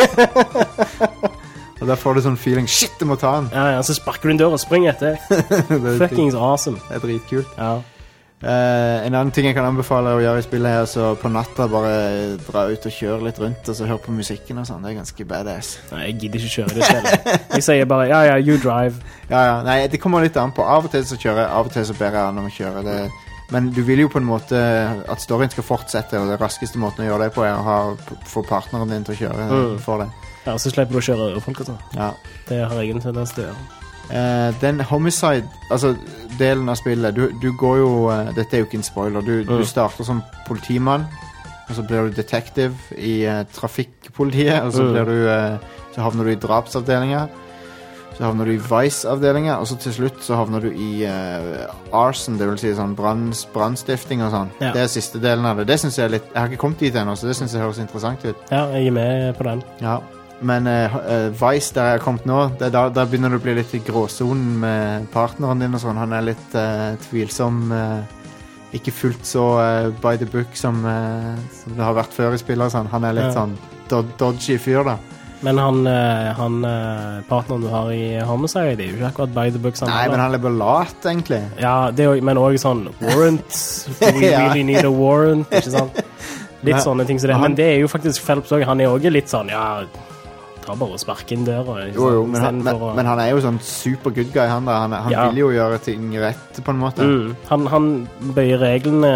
de. Og der får du sånn feeling, shit, du må ta den. Ja, så sparker du en dør og springer etter. Fuckings awesome. Det dritkult. Ja. En annen ting jeg kan anbefale å gjøre i spillet her, så på natta bare dra ut og kjøre litt rundt, og så høre på musikken og sånn. Det ganske badass. Nei, jeg gidder ikke kjøre det spillet. Jeg sier bare, you drive. Ja. Nei, det kommer litt an på. Av og til så kjører jeg, av og til så ber jeg an om å kjøre det. Men du vil jo på en måte at storyen skal fortsette, og det raskeste måten å gjøre det på få partneren din til å kjøre for det. Ja, så slipper du å kjøre over folk, altså. Ja. Det har jeg en tendens til å gjøre. Den homicide, altså delen av spillet, du går jo, dette jo ikke en spoiler, du starter som politimann, og så blir du detective i trafikkpolitiet, og så havner du i drapsavdelinger, så havner du i Vice-avdelinger, og så til slutt så havner du i arson, det vil si sånn brannstifting og sånn. Ja. Det siste delen av det. Det synes jeg litt, jeg har ikke kommet dit ennå, så det synes jeg høres interessant ut. Ja, jeg med på den. Ja. Men Vice, der jeg har kommet nå, der begynner det å bli litt i gråzonen med partneren din og sånn. Han litt tvilsom, ikke fullt så by the book som det har vært før i spillet. Sånn. Han litt sånn dodgy fyr da. Men han partneren du har i Homicide, det jo ikke akkurat by the book sammen. Nei, men han bare lat, egentlig. Ja, men også sånn warrant. Do we really need a warrant? Ikke sant? Litt sånne ting som det. Men det jo faktisk Phelps også. Han også litt sånn, bare å sparke inn døra. Jo, men han jo sånn super good guy, han der. Han vil jo gjøre ting rett, på en måte. Han bøyer reglene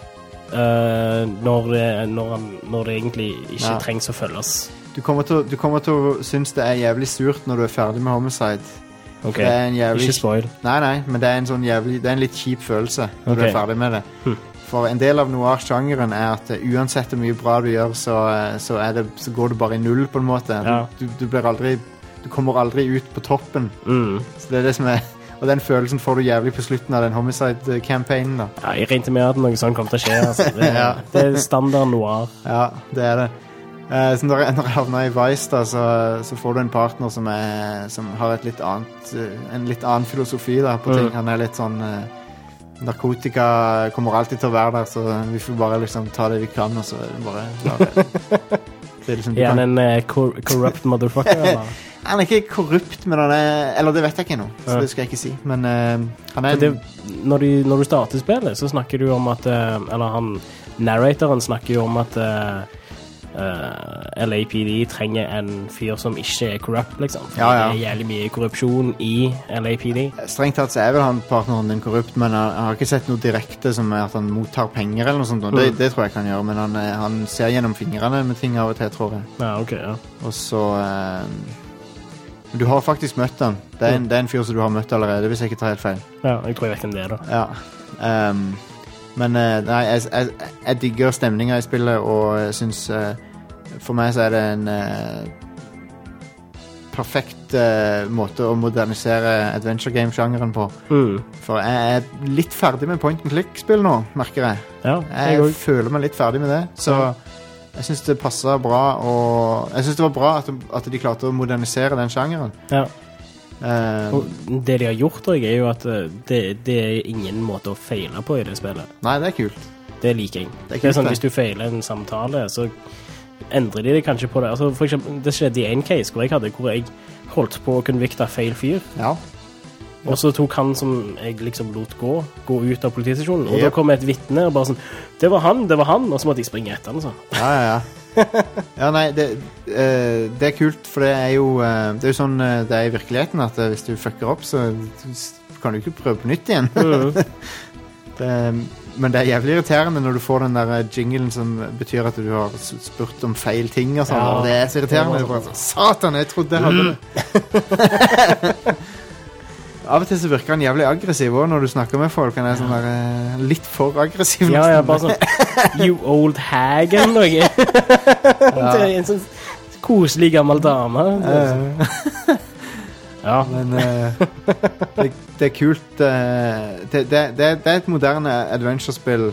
når det egentlig ikke trengs å følges. Du kommer til å synes det jævlig surt når du ferdig med Homicide. Ok, ikke spoil. Nei, men det det en litt kjip følelse når du ferdig med det. For en del av noir-sjangeren at uansett hvor mye bra du gjør, så går du bare i null på en måte. Ja. Du kommer aldri ut på toppen. Så det det som og den følelsen får du jævlig på slutten av den Homicide-campaignen da. Ja, jeg regnet med at noe sånt kommer til å skje. Altså. Det standard noir. Ja, det det. Så når jeg havner i Vice da, så får du en partner som har en litt annen filosofi da, på ting. Han litt sånn... narkotika kommer alltid til å være der, så vi får bare liksom ta det vi kan, og så bare det liksom, en corrupt motherfucker, eller? Han er ikke korrupt, men han er... Eller det vet jeg ikke nå, så det skal jeg ikke si. Men han er... Når du starter spillet, så snakker du om at... Eller narratoren snakker jo om at LAPD trenger en fyr som ikke er korrupt, liksom. For det er jævlig mye korrupsjon i LAPD. Strengt tatt så er vel han partneren din korrupt, men han har ikke sett noe direkte som er at han mottar penger eller noe sånt. Det tror jeg kan gjøre, men han ser gjennom fingrene med ting av og til, tror jeg. Ja, ok, ja. Og så... Du har faktisk møtt han. Det er en fyr som du har møtt allerede, hvis jeg ikke tar helt feil. Ja, jeg tror jeg vet hvem det er da. Ja. Men nei, jeg digger stemningen i spillet, og jeg synes for meg så er det en perfekt måte å modernisere adventure game-sjangeren på. For jeg er litt ferdig med point and click-spill nå, merker jeg. Ja, jeg føler meg litt ferdig med det, så... Jeg synes det passet bra, og jeg synes det var bra at de klarte å modernisere den sjangeren. Ja. Og det de har gjort, tror jeg, er jo at det er ingen måte å feile på i det spillet. Nei, det er kult. Det liker jeg. Det er sånn, hvis du feiler en samtale, så endrer de det kanskje på det. Altså, for eksempel, det skjedde i en case hvor jeg holdt på å konvikte feil fyr. Ja. Og så tok han som jeg liksom lot gå ut av politistasjonen, og da kom et vittne og bare sånn, det var han, og så måtte jeg springe etter han, så. Ja. Ja, nei, det er kult, for det er jo sånn det er i virkeligheten, at hvis du fucker opp, så kan du ikke prøve på nytt igjen. Men det er jævlig irriterende når du får den der jinglen som betyr at du har spurt om feil ting og sånn, og det er så irriterende. Det er bare, Satan, jeg trodde jeg hadde det. Av og til så virker han jævlig aggressiv også når du snakker med folk. Han er sånn der, litt for aggressiv. Ja, bare sånn, you old hag eller noe. Det er en sånn koselig gammel dame. Ja. Men det er kult. Det er et moderne adventure-spill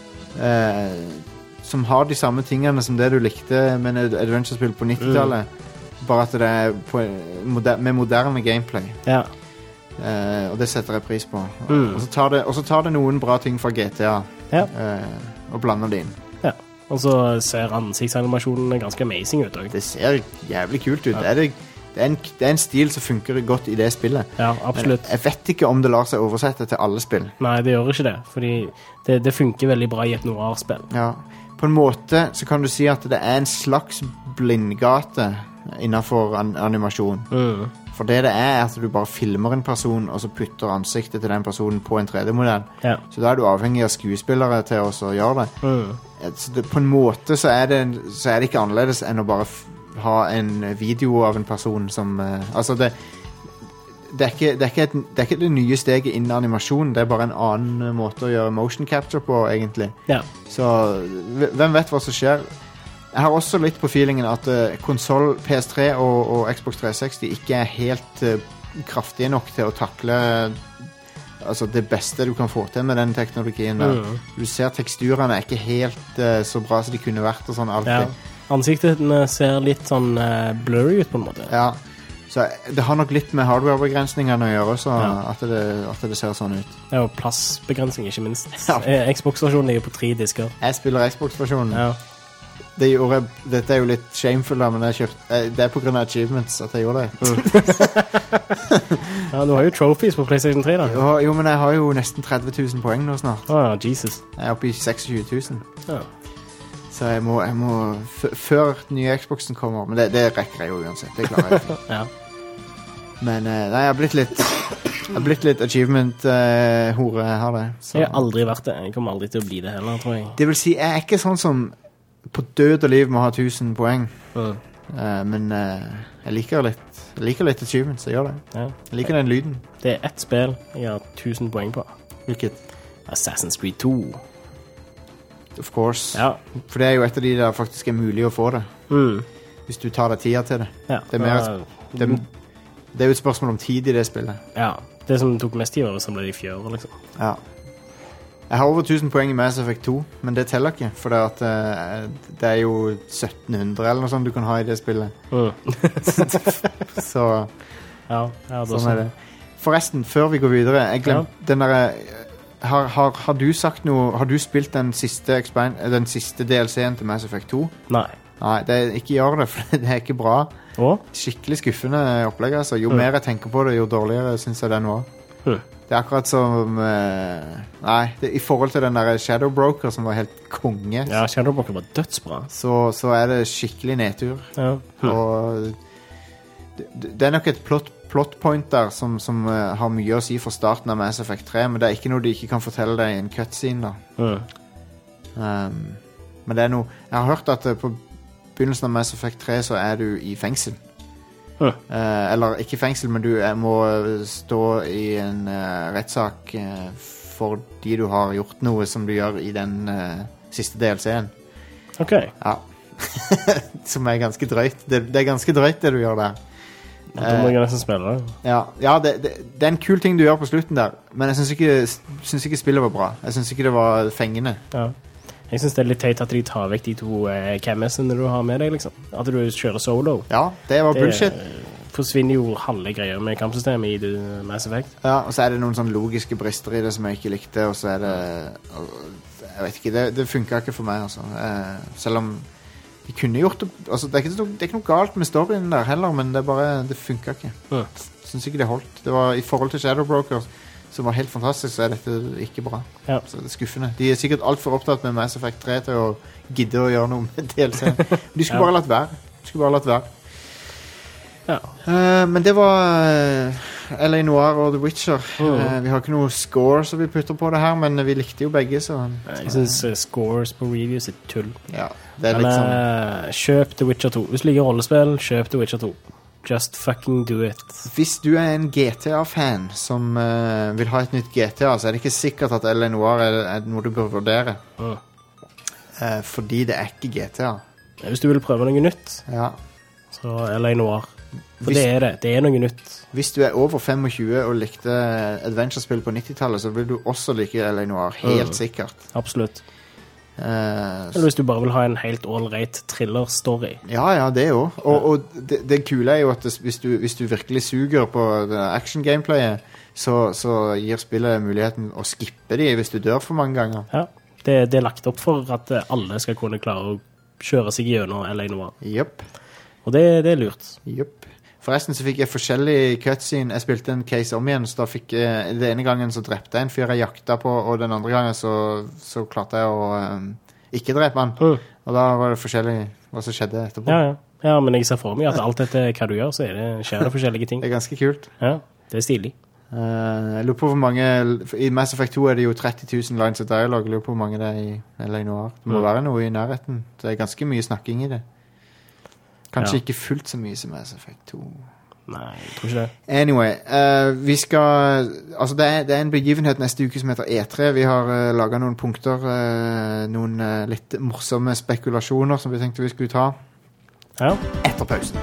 som har de samme tingene som det du likte med et adventure-spill på 90-tallet. Bare at det er med moderne gameplay. Ja. Og det setter jeg pris på. Og så tar det noen bra ting fra GTA og blander det inn. Ja. Og så ser ansiktsanimasjonen ganske amazing ut også. Det ser jævlig kult ut. Det er en stil som funker godt i det spillet. Ja, absolutt. Jeg vet ikke om det lar seg oversette til alle spill. Nei, det gjør ikke det, fordi det funker veldig bra i et noir-spill. Ja. På en måte så kan du si at det er en slags blindgate innenfor animasjon. For det er at du bare filmer en person, og så putter ansiktet til den personen på en 3D-modell. Ja. Så da er du avhengig av skuespillere til å gjøre det. Så på en måte så er det ikke annerledes enn å bare ha en video av en person som... altså det er ikke det nye steget innen animasjon, det er bare en annen måte å gjøre motion capture på, egentlig. Ja. Så hvem vet hva som skjer? Jeg har også litt på feelingen at konsol PS3 og Xbox 360 ikke er helt kraftige nok til å takle altså det beste du kan få til med den teknologien der. Du ser teksturene er ikke helt så bra som de kunne vært og sånn alltid. Ja. Ansiktene ser litt sånn blurry ut på en måte. Ja, så det har nok litt med hardware-begrensningene å gjøre, så at det ser sånn ut. Ja, og plassbegrensning ikke minst. Ja. Xbox-versjonen er jo på 3 disker. Jeg spiller Xbox-versjonen. Ja. Dette er jo litt shameful da, men det er på grunn av achievements at jeg gjorde det. Ja, du har jo trophies på PlayStation 3 da. Jo, men jeg har jo nesten 30 000 poeng nå snart. Jesus. Jeg er oppe i 26 000. Ja. Så jeg må før nye Xboxen kommer, men det rekker jeg jo uansett, det klarer jeg. Ja. Men nei, jeg har blitt litt achievement-hore, jeg har det. Så. Jeg har aldri vært det, jeg kommer aldri til å bli det heller, tror jeg. Det vil si, jeg er ikke sånn som på død og liv må ha 1000 poeng. Men jeg liker litt achievements, jeg gjør det. Ja. Jeg liker den lyden. Det er ett spill jeg har 1000 poeng på. Hvilket? Assassin's Creed 2. Of course. Ja. For det er jo et av de der faktisk er mulig å få det. Hvis du tar deg tida til det. Ja. Det er jo et spørsmål om tid i det spillet. Ja, det som tok mest tid var så ble det i fjøret, liksom. Ja. Jeg har over 1000 poeng i Mass Effect 2, men det teller ikke, for det er jo 1700 eller noe sånt du kan ha i det spillet. Så sånn er det. Forresten, før vi går videre, jeg glemte den der... Har du sagt noe? Har du spilt den siste DLC-en til Mass Effect 2? Nei. Nei, ikke gjør det, for det er ikke bra. Skikkelig skuffende opplegg, altså. Jo mer jeg tenker på det, jo dårligere synes jeg det nå. Det er akkurat som i forhold til den der Shadow Broker som var helt konge. Ja, Shadow Broker var dødsbra. Så er det skikkelig nedtur. Og det er nok et plot point der som har mye å si for starten av Mass Effect 3, men det er ikke noe de ikke kan fortelle deg i en cutscene da. Men det er noe jeg har hørt at på begynnelsen av Mass Effect 3 så er du i fengsel. Eller ikke fengsel, men du må stå i en rettssak fordi du har gjort noe som du gjør i den siste DLC-en. Ok. Ja. Som er ganske drøyt. Det er ganske drøyt det du gjør der. Da må jeg nesten spille det. Ja, det er en kul ting du gjør på slutten der, men jeg synes ikke spillet var bra. Jeg synes ikke det var fengende. Ja. Jeg synes det er litt teit at de tar vekk de 2 camesene du har med deg, liksom. At du kjører solo. Ja, det var bullshit. Det forsvinner jo halve greier med kampsystemet i Mass Effect. Ja, og så er det noen sånne logiske brister i det som jeg ikke likte, og så er det... Jeg vet ikke, det funket ikke for meg, altså. Selv om de kunne gjort det... Altså, det er ikke noe galt med storyen der heller, men det funket ikke. Jeg synes ikke det holdt. Det var i forhold til Shadow Broker, som var helt fantastisk, så er dette ikke bra. Ja. Så det er skuffende. De er sikkert alt for opptatt med Mass Effect 3 til å gidde å gjøre noe med DLC. De skulle bare latt være. Ja. Men det var L.A. Noire og The Witcher. Vi har ikke noe score som vi putter på det her, men vi likte jo begge, så... Jeg synes scores på reviews er tull. Ja, det er litt sånn... Kjøp The Witcher 2. Hvis du liker rollespill, kjøp The Witcher 2. Just fucking do it. Hvis du er en GTA-fan som vil ha et nytt GTA, så er det ikke sikkert at L.A. Noire er noe du bør vurdere. Fordi det er ikke GTA. Hvis du vil prøve noe nytt, så L.A. Noire. For det er noe nytt. Hvis du er over 25 og likte adventure-spill på 90-tallet, så vil du også like L.A. Noire, helt sikkert. Absolutt. Eller hvis du bare vil ha en helt all-right thriller-story. Ja, det jo. Og det kule er jo at hvis du virkelig suger på action-gameplayet, så gir spillet muligheten å skippe de hvis du dør for mange ganger. Ja, det er lagt opp for at alle skal kunne klare å kjøre seg gjennom L.A. Noire. Jep. Og det er lurt. Jep. Forresten så fikk jeg forskjellige cutscene. Jeg spilte en case om igjen, så da fikk det ene gangen så drepte jeg en fyr jeg jakta på, og den andre gangen så klarte jeg å ikke drepe han. Og da var det forskjellig hva som skjedde etterpå. Ja, men jeg ser for meg at alt etter hva du gjør, så skjer det forskjellige ting. Det er ganske kult. Ja, det er stilig. Jeg lurer på hvor mange... I Mass Effect 2 er det jo 30 000 lines of dialogue. Jeg lurer på hvor mange det er i L.A. Noire. Det må være noe i nærheten. Det er ganske mye snakking i det. Kanskje ikke fullt så mye som Mass Effect 2. Nei, jeg tror ikke det. Anyway, vi skal... Altså, det er en begivenhet neste uke som heter E3. Vi har laget noen punkter, noen litt morsomme spekulasjoner som vi tenkte vi skulle ta. Ja. Etter pausen.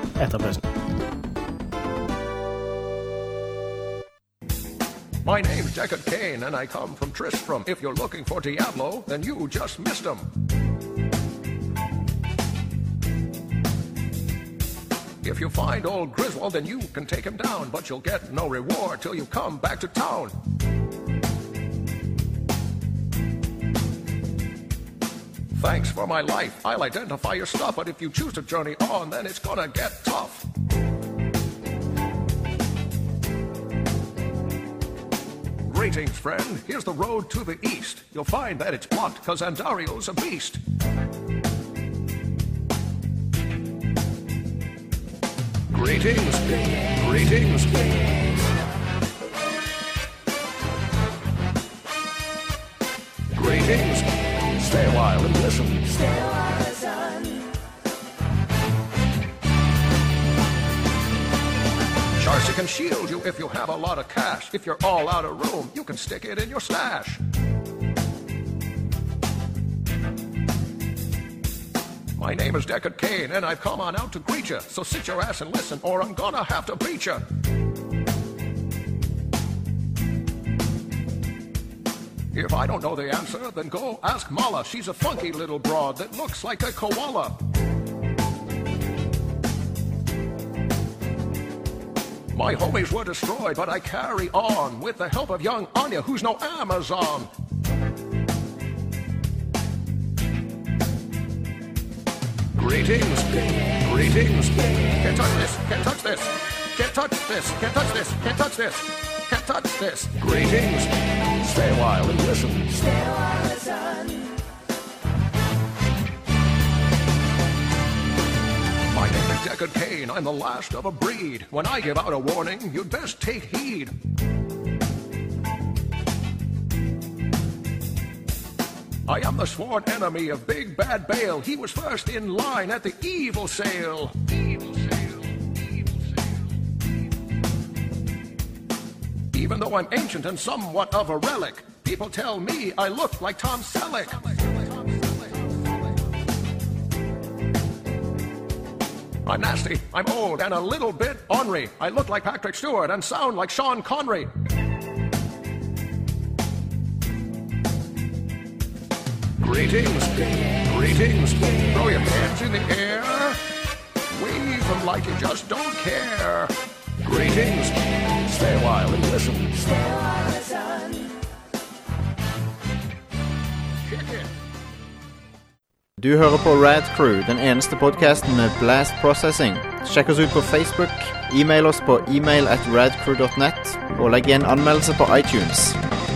My name's Deckard Cain, and I come from Tristram. If you're looking for Diablo, then you just missed him. If you find old Griswold, then you can take him down, but you'll get no reward till you come back to town. Thanks for my life. I'll identify your stuff, but if you choose to journey on, then it's gonna get tough. Greetings, friend. Here's the road to the east. You'll find that it's blocked, 'cause Andario's a beast. Greetings, greetings. Greetings. Stay a while and listen. Stay a while, son. Charcy can shield you if you have a lot of cash. If you're all out of room, you can stick it in your stash. My name is Deckard Cain, and I've come on out to greet you. So sit your ass and listen, or I'm gonna have to beat you. If I don't know the answer, then go ask Mala. She's a funky little broad that looks like a koala. My homies were destroyed, but I carry on with the help of young Anya, who's no Greetings. Greetings. Can't touch this. Can't touch this. Can't touch this. Can't touch this. Can't touch this. Can't touch this. Greetings. Stay a while and listen. Stay a while and listen. My name is Deckard Cain. I'm the last of a breed. When I give out a warning, you'd best take heed. I am the sworn enemy of Big Bad Bale. He was first in line at the evil sale. Evil sale. Evil sale. Even though I'm ancient and somewhat of a relic, people tell me I look like Tom Selleck. I'm nasty, I'm old, and a little bit ornery. I look like Patrick Stewart and sound like Sean Connery. Greetings, greetings. Throw your hands in the air. Wave them like you just don't care. Greetings. Stay a while and listen. Stay a while and listen. Kick it. Du hører på Rad Crew, den eneste podcasten med blast processing. Sjekk oss ut på Facebook, e-mail oss på email@radcrew.net, og legg igjen anmeldelse på iTunes.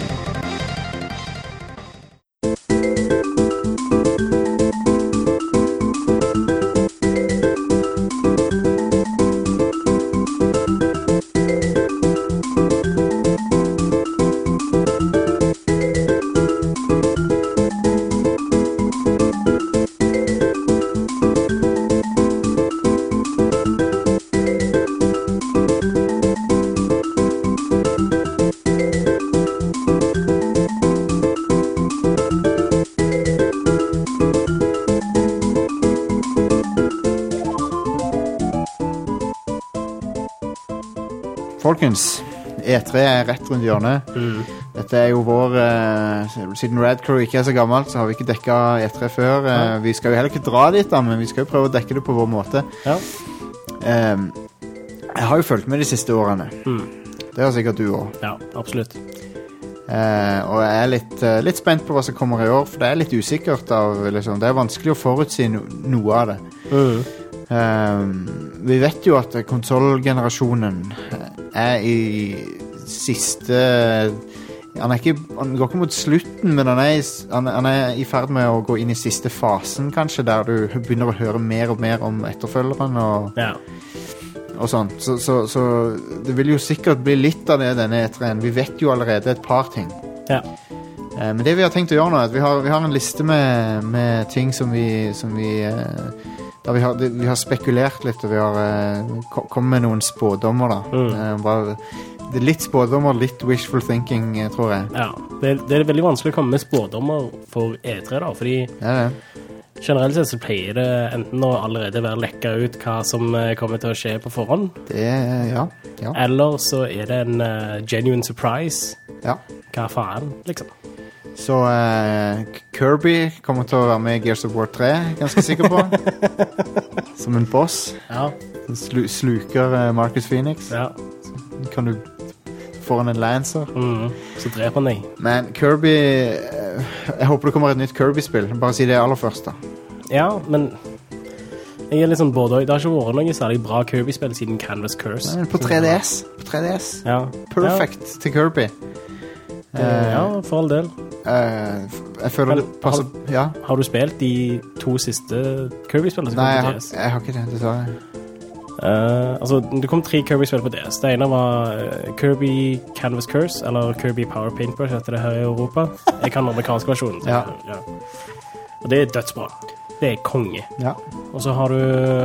Folkens, E3 er rett rundt hjørnet. Dette er jo vår siden Rad Crew ikke er så gammelt, så har vi ikke dekket E3 før. Vi skal jo heller ikke dra dit da, men vi skal jo prøve å dekke det på vår måte. Ja. Jeg har jo fulgt med de siste årene. Det har sikkert du også. Ja, absolutt. Og jeg er litt spent på hva som kommer i år, for det er litt usikkert liksom. Det er vanskelig å forutsi noe av det. Vi vet jo at konsolgenerasjonen er i siste... Han går ikke mot slutten, men han er i ferd med å gå inn i siste fasen, kanskje, der du begynner å høre mer og mer om etterfølgeren og sånt. Så det vil jo sikkert bli litt av det denne E3-en. Vi vet jo allerede et par ting. Ja. Men det vi har tenkt å gjøre nå, er at vi har en liste med ting som vi har spekulert litt, og vi har kommet med noen spådommer da. Det er litt spådommer, litt wishful thinking, tror jeg. Ja, det er veldig vanskelig å komme med spådommer for E3 da, fordi generelt sett så pleier det enten å allerede være lekket ut hva som kommer til å skje på forhånd. Ja. Eller så er det en genuine surprise. Ja. Hva faen, liksom. Så Kirby kommer til å være med i Gears of War 3, ganske sikker på. Som en boss. Ja. Sluker Marcus Phoenix. Ja. Kan du få han en Lancer. Så dreper han deg. Men Kirby, jeg håper det kommer et nytt Kirby-spill. Bare si det aller først da. Ja, men jeg er litt sånn både. Det har ikke vært noe særlig bra Kirby-spill siden Canvas Curse. Men på 3DS. Ja. Perfect til Kirby. Ja, for all del. Jeg føler det passer. Har du spilt de 2 siste Kirby-spillene? Nei, jeg har ikke det, dessverre. Altså, det kom 3 Kirby-spill på DS. Det ene var Kirby Canvas Curse, eller Kirby Power Paintbrush, heter det her i Europa. Jeg kan den amerikanske versjonen. Ja. Og det er dødsbra. Det er konge. Ja. Og så har du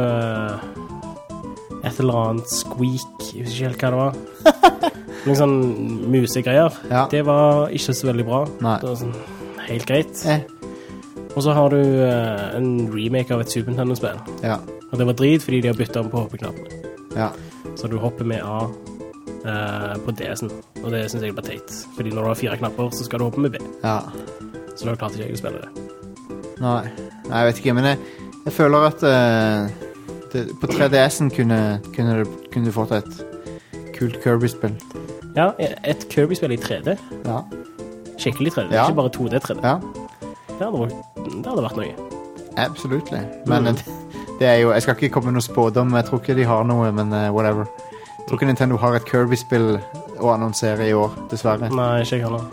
et eller annet Squeak, jeg vet ikke helt hva det var. Noen sånn musikgreier. Ja. Det var ikke så veldig bra. Nei. Det var sånn helt greit. Og så har du en remake av et Super Nintendo-spill. Ja. Og det var drit fordi de har byttet om på hoppeknappene. Ja. Så du hopper med A på DS-en. Og det synes jeg er bare teit. Fordi når du har 4 knapper, så skal du hoppe med B. Ja. Så da klarte ikke jeg å spille det. Nei, jeg vet ikke, men jeg føler at på 3DS-en kunne du fått et kult Kirby-spill. Ja, et Kirby-spill i 3D. Ja. Skikkelig 3D, ja. Ikke bare 2D 3D. Ja. Det hadde vært noe. Absolutely. Men Det er jo, jeg skal ikke komme med noe spådom, jeg tror ikke de har noe, men whatever. Jeg tror ikke Nintendo har et Kirby-spill å annonsere i år, dessverre. Nei, ikke jeg heller.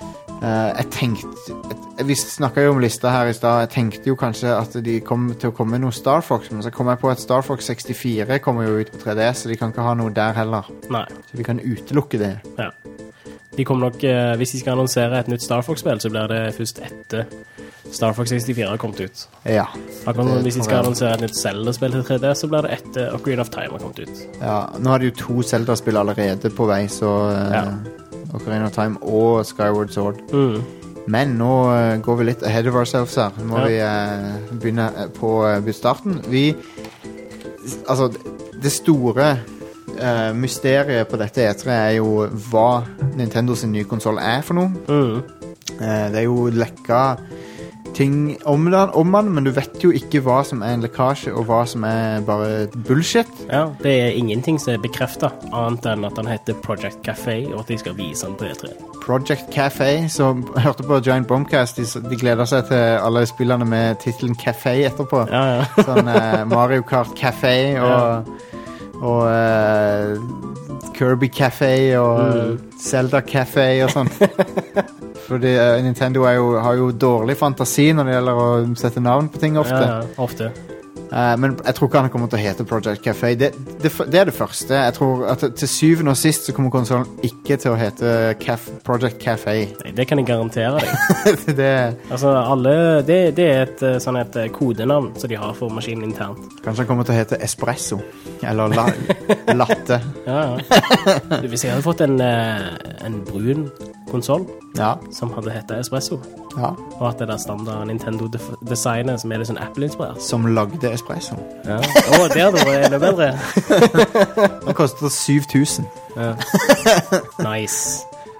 Vi snakket jo om lista her i sted. Jeg tenkte jo kanskje at de kom til å komme med noe Star Fox, men så kom jeg på at Star Fox 64 kommer jo ut på 3DS, så de kan ikke ha noe der heller. Nei. Så vi kan utelukke det. Ja. De kommer nok, hvis de skal annonsere et nytt Star Fox-spill, så blir det først etter Star Fox 64 har kommet ut. Ja. Hvis de skal annonsere et nytt Zelda-spill til 3D, så blir det etter Ocarina of Time har kommet ut. Ja, nå har de jo 2 Zelda-spill allerede på vei, så Ocarina of Time og Skyward Sword. Men nå går vi litt ahead of ourselves her. Nå må vi begynne på starten. Altså, det store mysteriet på dette E3 er jo hva Nintendos nye konsol er for noe. Det er jo lekka ting om den, men du vet jo ikke hva som er en lekkasje og hva som er bare bullshit. Ja, det er ingenting som er bekreftet, annet enn at den heter Project Café, og at de skal vise den på E3. Project Café, så jeg hørte på Giant Bombcast, de gleder seg til alle spillerne med titelen Café etterpå. Ja. Sånn Mario Kart Café og Kirby Café og Zelda Café og sånn. Fordi Nintendo har jo dårlig fantasi når det gjelder å sette navn på ting ofte. Ja, ofte. Men jeg tror ikke han kommer til å hete Project Café. Det er det første. Jeg tror at til syvende og sist så kommer konsolen ikke til å hete Project Café. Nei, det kan jeg garantere deg. Altså, det er et kodenavn som de har for maskinen internt. Kanskje han kommer til å hete Espresso. Eller Latte. Ja. Hvis jeg hadde fått en brun konsol som hadde hettet Espresso, og at det der standard Nintendo-designet som er litt sånn Apple-inspirert. Som lagde Espresso. Ja. Det hadde vært enda bedre. Den koster 7,000. Ja. Nice.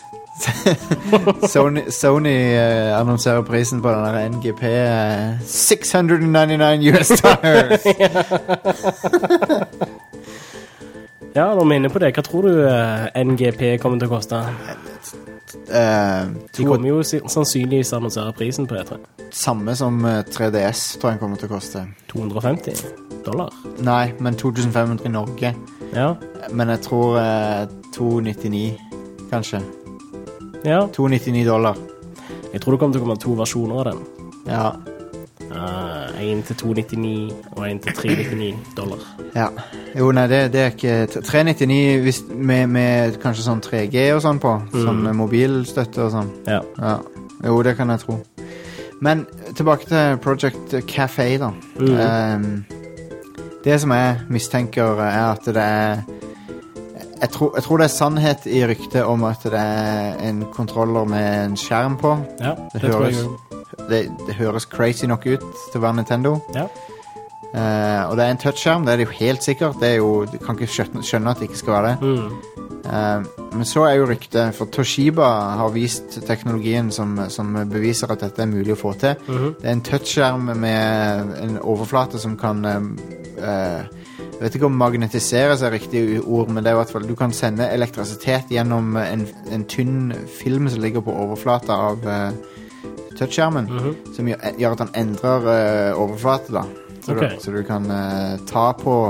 Sony annonserer prisen på den der NGP $699. Ja, når vi er inne på det, hva tror du NGP kommer til å koste? De kommer jo sannsynligvis annonsere prisen på E3. Samme som 3DS tror jeg kommer til å koste. $250? Nei, men 2.500 i Norge. Ja. Men jeg tror $299 kanskje. Ja. $299. Jeg tror det kommer til å komme 2 versjoner av den. Ja. En til $299 og en til $399. Ja. Jo, nei, det er ikke $399 med kanskje sånn 3G og sånn på. Sånn mobilstøtte og sånn. Ja. Jo, det kan jeg tro. Men tilbake til Project Café da. Det som jeg mistenker er at det er jeg tror det er sannhet i ryktet om at det er en kontroller med en skjerm på. Ja, det tror jeg jo. Det høres crazy nok ut til å være Nintendo. Ja. Og det er en touchskjerm, det er det jo helt sikkert. Du kan ikke skjønne at det ikke skal være det. Men så er jo ryktet, for Toshiba har vist teknologien som beviser at dette er mulig å få til. Det er en touchskjerm med en overflate som kan jeg vet ikke om magnetiseres er riktig ord, men det er i hvert fall du kan sende elektrisitet gjennom en tynn film som ligger på overflata av touchskjermen, som gjør at den endrer overflate da. Så du kan ta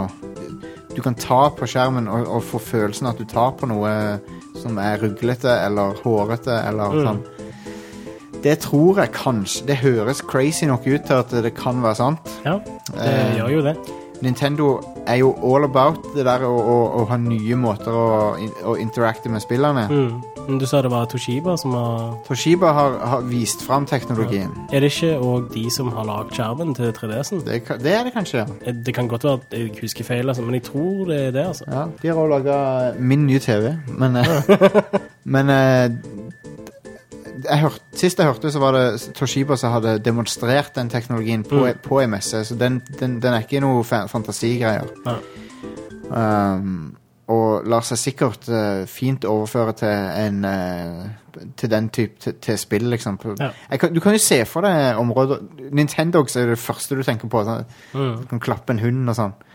på skjermen og få følelsen at du tar på noe som er ruglete eller hårete eller sånn. Det tror jeg kanskje, det høres crazy nok ut til at det kan være sant. Ja, det gjør jo det. Nintendo er jo all about det der å ha nye måter å interacte med spillerne. Men du sa det var Toshiba som har... Toshiba har vist frem teknologien. Er det ikke også de som har lagt skjermen til 3DS'en? Det er det kanskje, ja. Det kan godt være at jeg husker feil, altså, men jeg tror det er det, altså. Ja, de har også laget min nye TV, men sist jeg hørte så var det Toshiba som hadde demonstrert den teknologien på en messe, så den er ikke noe fantasigreier. Og lar seg sikkert fint overføre til den type til spill, liksom. Du kan jo se for deg områder. Nintendogs er det første du tenker på, sånn. Du kan klappe en hund og sånn.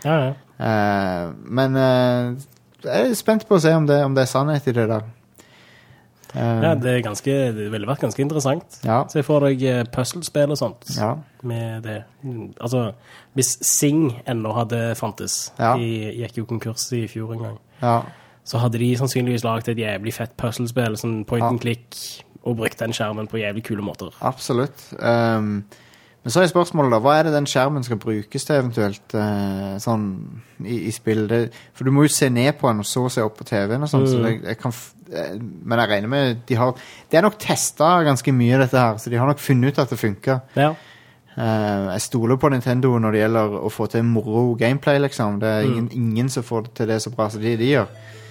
Men jeg er spent på å se om det er sannhet i det der. Ja, det ville vært ganske interessant. Ja. Så jeg får deg puzzlespill og sånt Ja. med det. Altså, hvis Sing ennå hadde fantes, Ja. de gikk jo konkurs i fjor en gang, Ja. så hadde de sannsynligvis laget et jævlig fett puzzlespill, sånn point and click, og brukt den skjermen på jævlig kule måter. Absolutt. Men så er spørsmålet da, hva er det den skjermen skal brukes til eventuelt sånn i spill? For du må jo se ned på den og så se opp på TV-en og sånn, så jeg kan men jeg regner med det er nok testet ganske mye dette her, så de har nok funnet ut at det funker. Ja. Jeg stoler på Nintendo når det gjelder å få til moro gameplay, liksom. Det er ingen som får til det så bra som de gjør.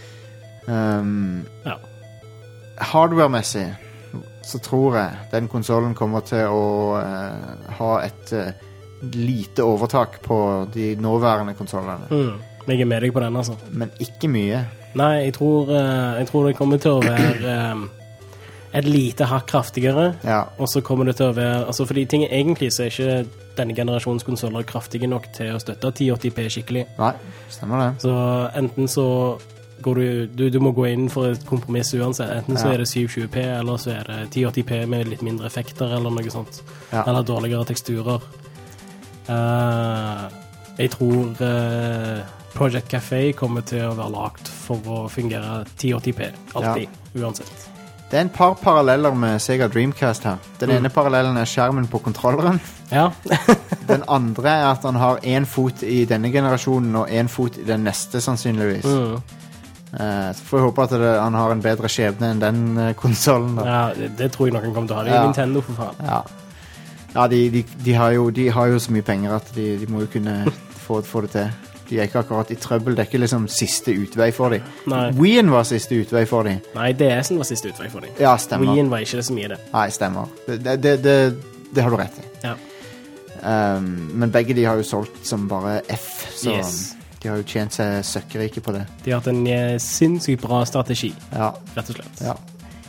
Ja. Hardware-messig så tror jeg den konsolen kommer til å ha et lite overtak på de nåværende konsolene. Jeg er med deg på den, altså. Men ikke mye. Nei, jeg tror det kommer til å være et lite hakk kraftigere, Ja. og så kommer det til å være, altså fordi ting egentlig så er ikke denne generasjons konsoler kraftige nok til å støtte 1080p skikkelig. Nei, stemmer det. Så enten så går du må gå inn for et kompromiss uansett. Enten så Ja. er det 720p, eller så er det 1080p med litt mindre effekter, eller noe sånt. Ja. Eller dårligere teksturer. Jeg tror Project Café kommer til å være lagt for å fungere 1080p. Alltid, uansett. Det er en par paralleller med Sega Dreamcast her. Den ene parallellen er skjermen på kontrolleren. Ja. Den andre er at han har en fot i denne generasjonen og en fot i den neste, sannsynligvis. Så får jeg håpe at han har en bedre skjebne enn den konsolen da. Ja, det tror jeg noen kommer til å ha. Det er Ja. Nintendo, for faen. Ja, de har jo så mye penger at de må jo kunne få det til. De er ikke akkurat i trøbbel. Det er ikke liksom siste utvei for dem. Nei. Wien var siste utvei for dem. Nei, DS-en var siste utvei for dem. Ja, stemmer. Wien var ikke det så mye, det. Nei, stemmer. Det har du rett i. Ja. Men begge de har jo solgt som bare F, så Yes. de har jo tjent seg søkkerike på det. De har hatt en sinnssykt bra strategi, Ja, rett og slett. ja.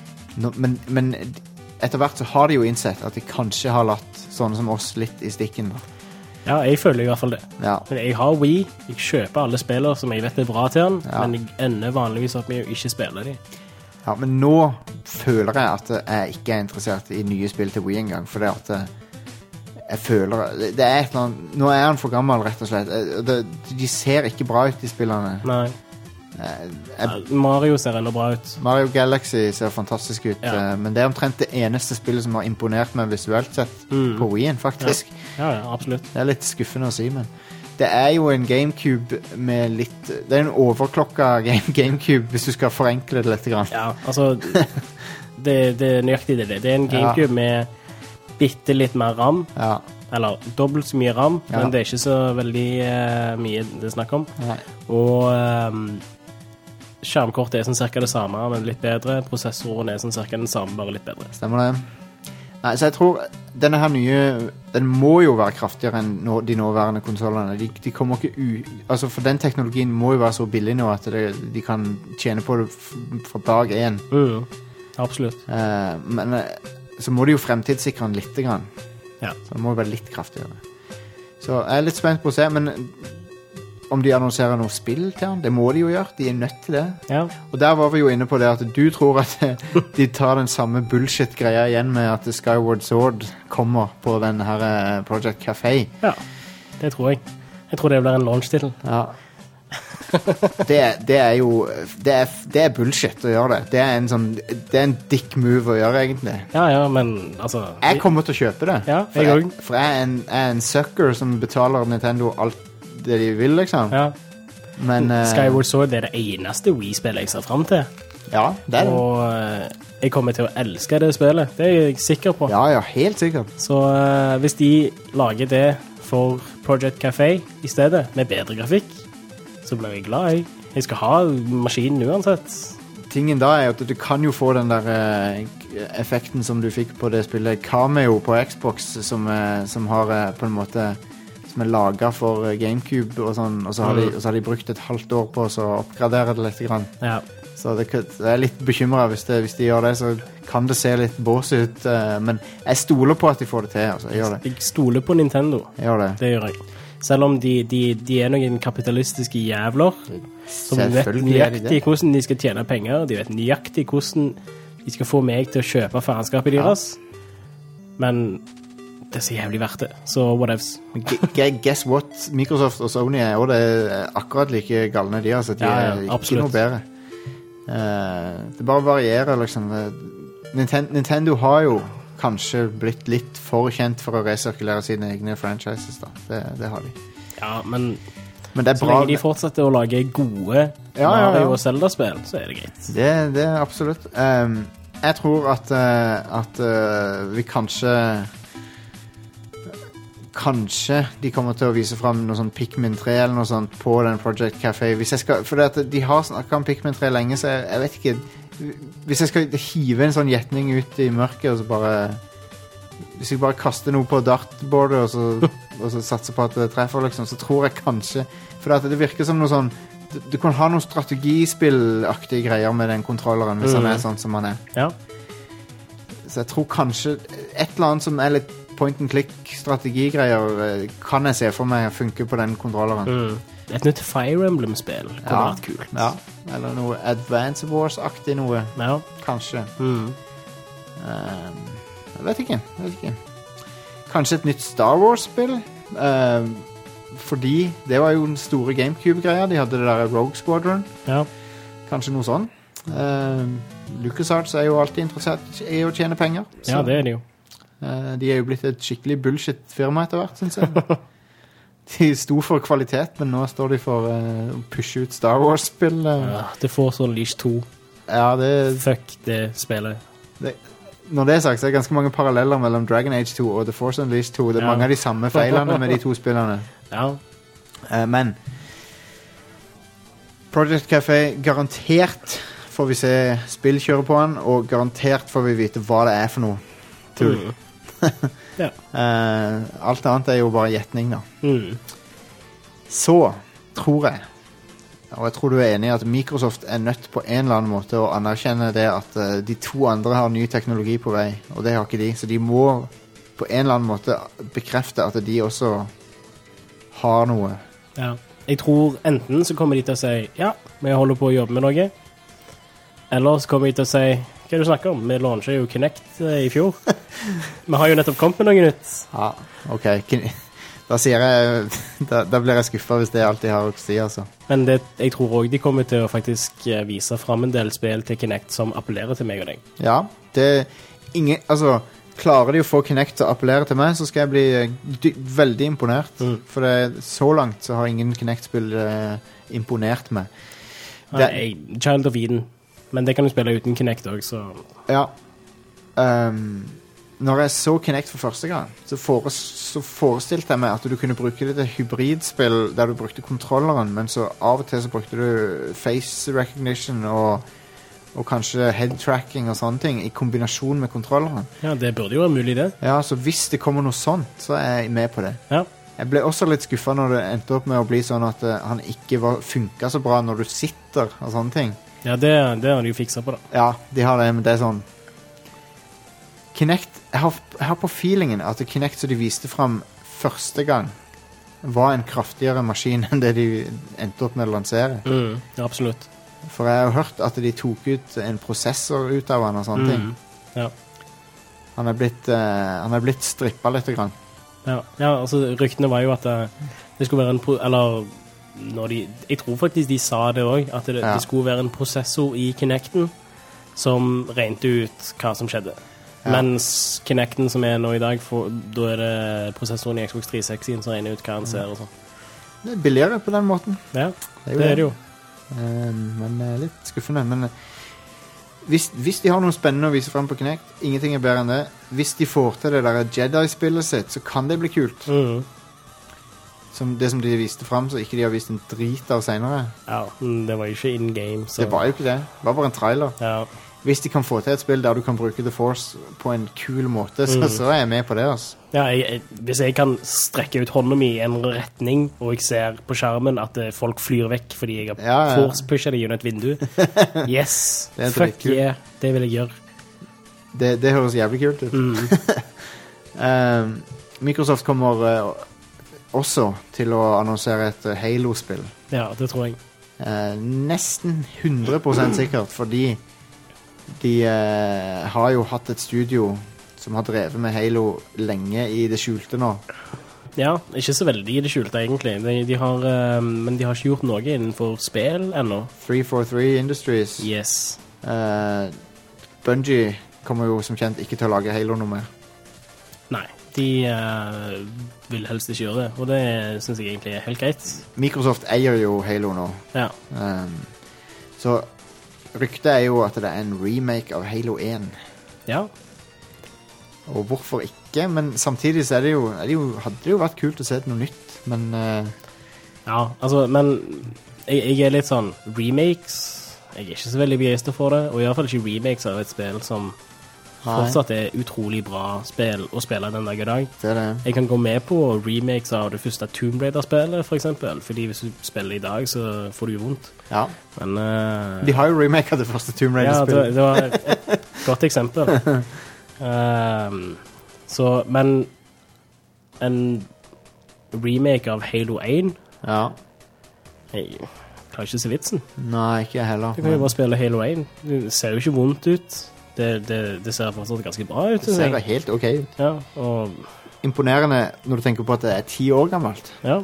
Men etter hvert så har de jo innsett at de kanskje har latt sånne som oss litt i stikken da. Ja, jeg føler i hvert fall det. Ja, Men jeg har Wii, jeg kjøper alle spillere som jeg vet er bra til den, Ja. men jeg ender vanligvis opp med å ikke spille de. ja, men nå føler jeg at jeg ikke er interessert i nye spill til Wii engang, for det at jeg føler det er et eller annet, nå er han for gammel rett og slett. De ser ikke bra ut, de spillerne. Nei. Mario ser enda bra ut. Mario Galaxy ser fantastisk ut, Ja. men det er omtrent det eneste spillet som har imponert meg visuelt sett på Wien, faktisk. Ja, absolutt. Det er litt skuffende å si, men det er jo en GameCube med litt... Det er en overklokka GameCube, hvis du skal forenkle det litt grann. Ja, altså, det er nøyaktig det. Det er en GameCube med bitte litt mer RAM, Ja, eller dobbelt så mye RAM, Ja. men det er ikke så veldig mye det er snakk om. nei. Og skjermkortet er sånn cirka det samme, men litt bedre. Prosessoren er sånn cirka den samme, bare litt bedre. Stemmer det. Nei, så jeg tror denne her nye, den må jo være kraftigere enn de nåværende konsolene. De kommer ikke altså for den teknologien må jo være så billig nå at de kan tjene på det fra dag 1. Absolutt. Men så må de jo fremtidssikre den litt grann. Ja. Så det må jo være litt kraftigere. Så jeg er litt spent på å se, men om de annonserer noe spill til han, det må de jo gjøre. De er nødt til det. Ja. Og der var vi jo inne på det at du tror at de tar den samme bullshit-greia igjen med at Skyward Sword kommer på den her Project Café. Ja, det tror jeg. Jeg tror det blir en launch-titel. Ja. Det er jo det er bullshit å gjøre det. Det er en dick move å gjøre, egentlig. Ja, men altså... Jeg kommer til å kjøpe det. Ja, for jeg òg. For jeg er en sucker som betaler Nintendo alt det de vil, liksom. Ja. Men Skyward Sword er det eneste Wii-spillet jeg ser frem til. ja, det er det. Og jeg kommer til å elske det spillet. Det er jeg sikker på. Ja, helt sikkert. Så hvis de lager det for Project Café i stedet, med bedre grafikk, så blir jeg glad. Jeg skal ha maskinen uansett. Tingen da er at du kan jo få den der effekten som du fikk på det spillet Cameo på Xbox, som har på en måte som er laget for GameCube og sånn, og så har de brukt et halvt år på å oppgradere det litt grann. Ja. Så jeg er litt bekymret hvis de gjør det, så kan det se litt bås ut, men jeg stoler på at de får det til, altså. Jeg gjør det. Jeg stoler på Nintendo. Jeg gjør det. Det gjør jeg. Selv om de er noen kapitalistiske jævler, som vet Selvfølgelig er de nøyaktig det. hvordan de skal tjene penger, de vet nøyaktig hvordan De skal få meg til å kjøpe faenskapet deres. Men det er så jævlig verdt det. Så whatevs. Guess what? Microsoft og Sony og det er akkurat like galne de, altså. De er ikke noe bedre. Det bare varierer, liksom. Nintendo har jo kanskje blitt litt for kjent for å resirkulere sine egne franchises, da. Det har de. Ja, men det er så bra. lenge de fortsetter å lage gode Mario og Zelda-spill, så er det greit. Det er absolutt. Jeg tror at vi kanskje de kommer til å vise frem noe sånn Pikmin 3 eller noe sånt på den Project Café. For de har snakket om Pikmin 3 lenge, så jeg vet ikke. Hvis jeg skal hive en sånn gjetning ut i mørket, og så hvis jeg bare kaster noe på dartboardet, og så satser på at det treffer, liksom, så tror jeg kanskje, for det virker som noe sånn, du kan ha noen strategispillaktige greier med den kontrolleren, hvis han er sånn som han er. Ja. Så jeg tror kanskje et eller annet som er litt point-and-click-strategigreier kan jeg se for meg funker på den kontrolleren. Et nytt Fire Emblem-spill kunne vært kult. Ja, eller noe Advance Wars-aktig noe. Ja. Kanskje. Jeg vet ikke. Kanskje et nytt Star Wars-spill? Fordi det var jo den store GameCube-greia. De hadde det der Rogue Squadron. Ja. Kanskje noe sånn. LucasArts er jo alltid interessert i å tjene penger. Så. Ja, det er det jo. De er jo blitt et skikkelig bullshit-firma etter hvert, synes jeg. De sto for kvalitet, men nå står de for å pushe ut Star Wars-spill. Ja, det får sånn Unleashed 2. Ja, Fuck det spillet. Når det er sagt, så er det ganske mange paralleller mellom Dragon Age 2 og The Force Unleashed 2. Det er mange av de samme feilene med de to spillene. Ja. Men Project Café, garantert får vi se spill kjøre på den, og garantert får vi vite hva det er for noe tull. Ja. Alt annet er jo bare gjetning da. Så tror jeg, og jeg tror du er enig i at Microsoft er nødt på en eller annen måte å anerkjenne det at de to andre har ny teknologi på vei, og det har ikke de, så de må på en eller annen måte bekrefte at de også har noe. Ja. Jeg tror enten så kommer de til å si ja, vi holder på å jobbe med noe, eller så kommer de til å si hva er det du snakker om? Vi launchet jo Kinect i fjor. Vi har jo nettopp kommet med noe nytt. Ja, ok. Da sier jeg da blir jeg skuffet hvis det er alt de har å si, altså. Men jeg tror også de kommer til å faktisk vise frem en del spill til Kinect som appellerer til meg og deg. Ja, altså, klarer de å få Kinect til å appellere til meg, så skal jeg bli veldig imponert. For så langt så har ingen Kinect-spill imponert meg. Child of Eden. Men det kan du spille uten Kinect også, så... Ja. Når jeg så Kinect for første gang, så forestilte jeg meg at du kunne bruke det til hybridspill der du brukte kontrolleren, men så av og til så brukte du face recognition og kanskje head tracking og sånne ting i kombinasjon med kontrolleren. Ja, det burde jo være mulig det. Ja, så hvis det kommer noe sånt, så er jeg med på det. Ja. Jeg ble også litt skuffet når det endte opp med å bli sånn at han ikke funket så bra når du sitter og sånne ting. Ja, det har de jo fikset på da. Ja, de har det, men det er sånn Kinect, jeg har på feelingen at Kinect som de viste frem første gang var en kraftigere maskin enn det de endte opp med å lansere. Ja, absolutt. For jeg har hørt at de tok ut en prosessor ut av han og sånne ting. Ja. Han er blitt strippet litt grann. Ja, altså ryktene var jo at det skulle være jeg tror faktisk de sa det også, at det skulle være en prosessor i Kinecten som regnet ut hva som skjedde. Ja. Mens Kinecten som er nå i dag, da er det prosessoren i Xbox 360 som regner ut hva han ser og sånn. Det er billigere på den måten. Ja, det er det jo. Men litt skuffende. Men hvis de har noe spennende å vise frem på Kinect, ingenting er bedre enn det. Hvis de får til det der Jedi-spillet sitt, så kan det bli kult. Som det som de viste frem, så ikke de har vist en drit av senere. Ja, det var jo ikke in-game. Så... Det var jo ikke det. Det var bare en trailer. Ja. Hvis de kan få til et spill der du kan bruke The Force på en kul måte, så er jeg med på det, altså. Ja, hvis jeg kan strekke ut hånden min i en retning, og jeg ser på skjermen at folk flyr vekk fordi jeg har force-pushet det gjennom et vindu. Yes! Fuck yeah, det vil jeg gjøre. Det høres jævlig kult ut. Microsoft kommer... også til å annonsere et Halo-spill. Ja, det tror jeg. Nesten 100% sikkert, fordi de har jo hatt et studio som har drevet med Halo lenge i det skjulte nå. Ja, ikke så veldig i det skjulte egentlig. De har, men de har ikke gjort noe innenfor spill ennå. 343 Industries. Yes. Bungie kommer jo som kjent ikke til å lage Halo noe mer. Nei, de vil helst ikke gjøre det, og det synes jeg egentlig er helt greit. Microsoft eier jo Halo nå. Ja. Så ryktet er jo at det er en remake av Halo 1. Ja. Og hvorfor ikke? Men samtidig så hadde det jo vært kult å se noe nytt, men... Ja, altså, men jeg er litt sånn remakes. Jeg er ikke så veldig begeistret for det, og i hvert fall ikke remakes av et spill som fortsatt er utrolig bra spill å spille den dag i dag. Det er det. Jeg kan gå med på remakes av det første Tomb Raider-spillet, for eksempel, fordi hvis du spiller i dag, så får du jo vondt. Ja. Men... de har jo remake av det første Tomb Raider-spillet. Ja, det var et godt eksempel. Men en remake av Halo 1 jeg klarer ikke å se vitsen. Nei, ikke jeg heller. Du kan jo bare spille Halo 1. Det ser jo ikke vondt ut. Det ser fortsatt ganske bra ut. Det ser helt ok ut. Ja, og... Imponerende når du tenker på at det er 10 år gammelt. Ja.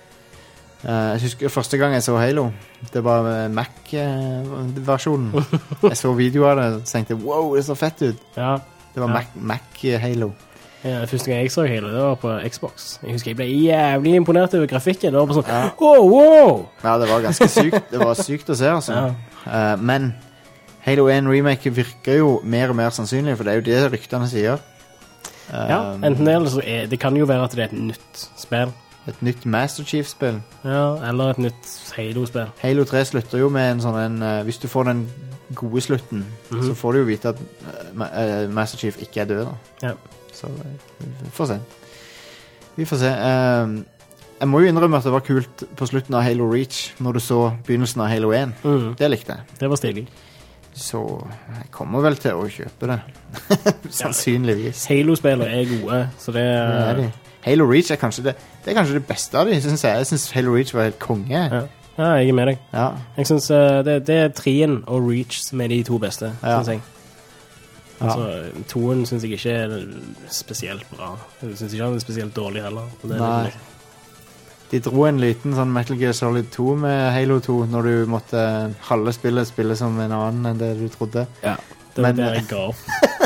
Jeg husker første gang jeg så Halo. Det var Mac-versjonen. Jeg så videoer av det og tenkte, wow, det så fett ut. Ja. Det var Mac Halo. Ja, første gang jeg så Halo, det var på Xbox. Jeg husker jeg ble jævlig imponert over grafikken. Det var bare sånn, wow! Ja, det var ganske sykt. Det var sykt å se, altså. Ja. Men Halo 1 remake virker jo mer og mer sannsynlig, for det er jo det ryktene sier. Ja, enten det, eller så det kan jo være at det er et nytt spill. Et nytt Master Chief-spill. Ja, eller et nytt Halo-spill. Halo 3 slutter jo med en sånn hvis du får den gode slutten, så får du jo vite at Master Chief ikke er død da. Ja. Så vi får se. Vi får se. Jeg må jo innrømme at det var kult på slutten av Halo Reach, når du så begynnelsen av Halo 1. Det likte jeg. Det var stilig. Så jeg kommer vel til å kjøpe det. Sannsynligvis. Halo-spiller er gode, så det er de. Halo Reach er kanskje det beste av de, synes jeg. Jeg synes Halo Reach var helt konge. Ja, jeg er med deg. Ja. Jeg synes det er 3'en og Reach som er de 2 beste, synes jeg. Altså, 2'en synes jeg ikke er spesielt bra. Jeg synes ikke han er spesielt dårlig heller. Nei. De dro en liten sånn Metal Gear Solid 2 med Halo 2, når du måtte halve spillet spille som en annen enn det du trodde. Ja, det var det jeg ga opp.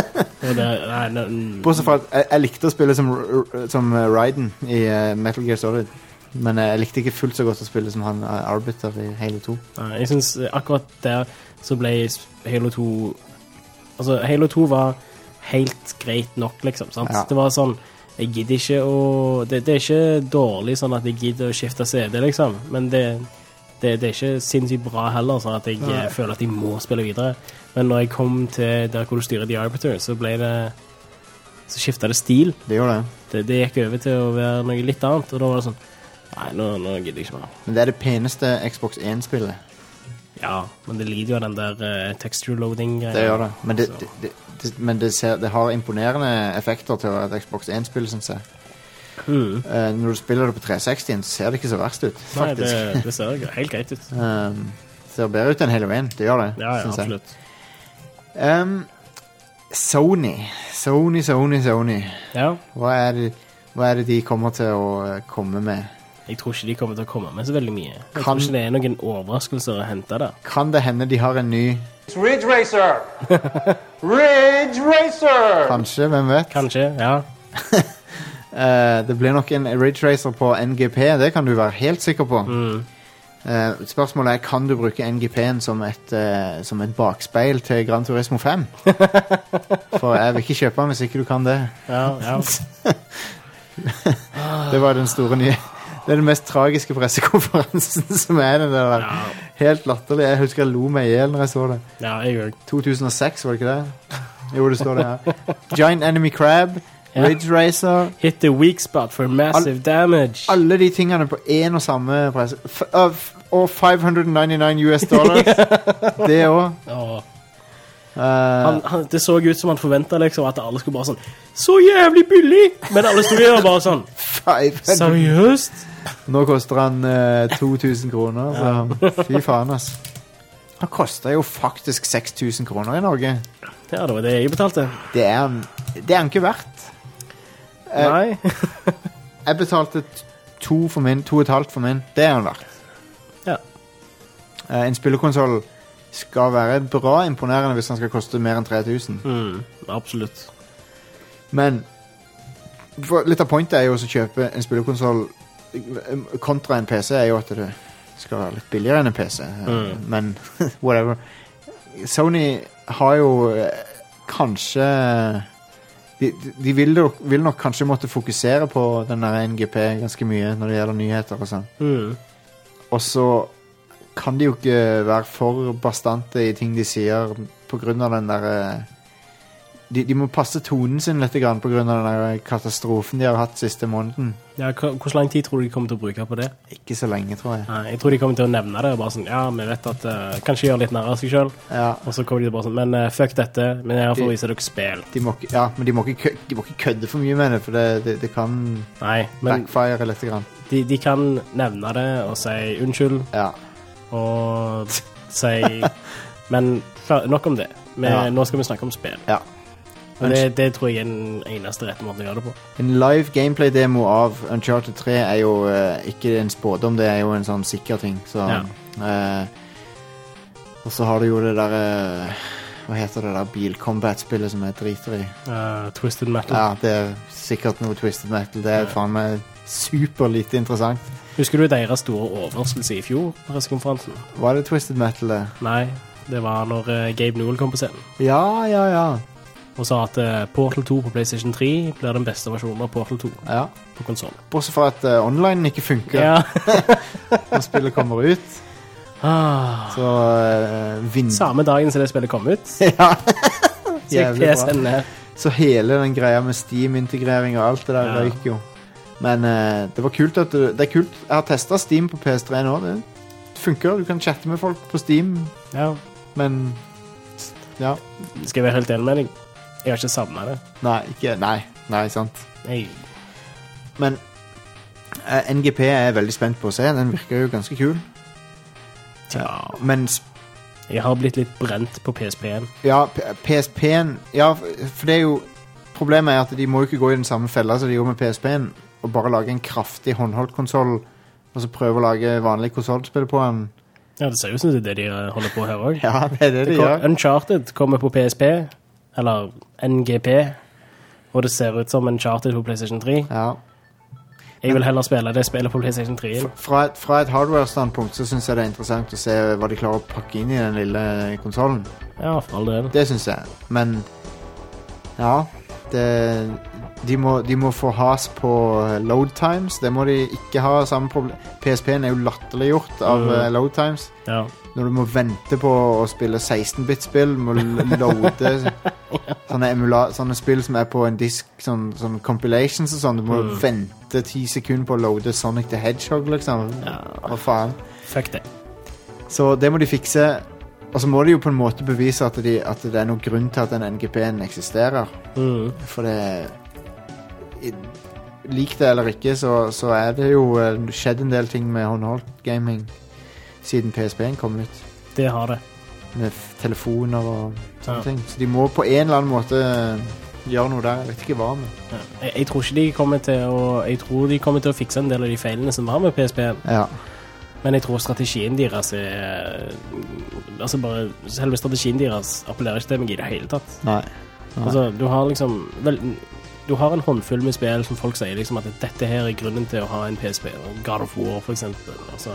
Bortsett fra at jeg likte å spille som Raiden i Metal Gear Solid. Men jeg likte ikke fullt så godt å spille som han Arbiter i Halo 2. Jeg synes akkurat der så ble Halo 2... Altså, Halo 2 var helt greit nok, liksom, sant? Ja. Det var sånn, jeg gidder ikke å... Det er ikke dårlig sånn at jeg gidder å skifte CD, liksom. Men det er ikke sinnssykt bra heller, sånn at jeg føler at jeg må spille videre. Men når jeg kom til der hvor du styrer The Arbiter, så ble det... Så skiftet det stil. Det gjorde det. Det gikk over til å være noe litt annet, og da var det sånn... Nei, nå gidder jeg ikke mer. Men det er det peneste Xbox 1-spillet. Ja, men det lider jo av den der texture loading-greia. Det gjør det. Men det har imponerende effekter til et Xbox 1-spill, synes jeg. Når du spiller det på 360, så ser det ikke så verst ut, faktisk. Nei, det ser helt greit ut. Det ser bedre ut enn Halo 1, det gjør det. Ja, absolutt. Sony. Ja. Hva er det de kommer til å komme med? Jeg tror ikke de kommer til å komme med så veldig mye. Jeg tror ikke det er noen overraskelser å hente der. Kan det hende de har en ny... Ridge Racer! Ridge Racer! Kanskje, hvem vet? Kanskje, ja. Det blir nok en Ridge Racer på NGP, det kan du være helt sikker på. Spørsmålet er, kan du bruke NGP-en som et bakspeil til Gran Turismo 5? For jeg vil ikke kjøpe den hvis ikke du kan det. Ja. Det var den store nye... Det er den mest tragiske pressekonferansen som er den der. Ja. Helt latterlig. Jeg husker jeg lo meg ihjel når jeg så det. Ja, jeg gjør. 2006, var det ikke det? Jo, det står det her. Giant Enemy Crab, Ridge Racer. Hit the weak spot for massive damage. Alle de tingene på en og samme presse... Og $599 US. Det også. Det så ut som han forventet liksom at alle skulle bare sånn så jævlig billig, men alle stod jo bare sånn seriøst? Nå koster han 2000 kroner så fy faen ass. Han koster jo faktisk 6.000 kroner i Norge. Ja, det var det jeg betalte. Det er han ikke verdt. Nei. Jeg betalte 2,5 for min. Det er han verdt. Ja. En spillekonsol skal være bra imponerende hvis han skal koste mer enn 3.000. Absolutt. Men litt av pointet er jo også å kjøpe en spillekonsol kontra en PC er jo at det skal være litt billigere enn en PC. Men whatever. Sony har jo kanskje de vil nok kanskje måtte fokusere på den der NGP ganske mye når det gjelder nyheter og sånn. Og så kan de jo ikke være for bastante i ting de sier på grunn av den der de må passe tonen sin litt grann på grunn av den der katastrofen de har hatt siste måneden. Ja, hvor lang tid tror du de kommer til å bruke på det? Ikke så lenge, tror jeg. Nei, jeg tror de kommer til å nevne det, bare sånn, ja, vi vet at kanskje gjøre litt nær av seg selv, og så kommer de bare sånn, men fuck dette, men jeg har for å vise dere spill. Men de må ikke kødde for mye med det, for det kan backfire litt grann. De kan nevne det og si unnskyld, og si, men nok om det. Nå skal vi snakke om spill. Ja. Og det tror jeg er den eneste rette måten å gjøre det på. En live gameplay-demo av Uncharted 3 er jo ikke en spådom, det er jo en sånn sikker ting. Så, og så har du jo det der hva heter det der bil-combat-spillet som jeg driter i? Twisted Metal. Ja, det er sikkert noe Twisted Metal. Det er faen meg super lite interessant. Husker du deres store overraskelse i fjor på pressekonferansen? Var det Twisted Metal det? Nei, det var når Gabe Newell kom på scenen. Ja. Og sa at Portal 2 på PlayStation 3 blir den beste versjonen av Portal 2 på konsolen. Bortsett fra at online ikke funker når spillet kommer ut. Så samme dagen som det spillet kom ut. Så hele den greia med Steam-integrering og alt det der røyk jo. Men det var kult at det er kult. Jeg har testet Steam på PS3 nå. Det funker, du kan chatte med folk på Steam. Men skal jeg være helt enig med deg? Jeg har ikke savnet det. Nei, sant. Men NGP er jeg veldig spent på å se. Den virker jo ganske kul. Men jeg har blitt litt brent på PSP-en. Ja, PSP-en. Ja, for det er jo problemet er at de må jo ikke gå i den samme fella som de gjorde med PSP-en, og bare lage en kraftig håndholdt konsol, og så prøve å lage vanlig konsolspill på den. Ja, det ser jo ut som det er det de holder på her også. Ja, det er det de gjør. Uncharted kommer på PSP, eller NGP, og det ser ut som Uncharted på PlayStation 3. Ja. Jeg vil heller spille det spillet på PlayStation 3. Fra et hardware-standpunkt så synes jeg det er interessant å se hva de klarer å pakke inn i den lille konsolen. Ja, for all del. Det synes jeg. Men de må få has på load times. Det må de ikke ha samme problem. PSP-en er jo latterliggjort av load times. Ja. Når du må vente på å spille 16-bit-spill, må loade sånne spill som er på en disk, sånn compilations og sånn. Du må vente 10 sekunder på å loade Sonic the Hedgehog, liksom. Hva faen? Fuck det. Så det må de fikse. Og så må de jo på en måte bevise at det er noen grunn til at den NGP-en eksisterer. For det lik det eller ikke, så er det jo skjedd en del ting med håndholdt gaming siden PSP-en kom ut. Det har det. Med telefoner og sånne ting. Så de må på en eller annen måte gjøre noe der. Jeg vet ikke hva med. Jeg tror ikke de kommer til å... Jeg tror de kommer til å fikse en del av de feilene som var med PSP-en. Ja. Men jeg tror strategien deres altså bare... Selve strategien deres appellerer ikke til meg i det hele tatt. Nei. Altså, du har liksom... Du har en håndfull med spill som folk sier liksom at dette her er grunnen til å ha en PSP. God of War, for eksempel. Altså...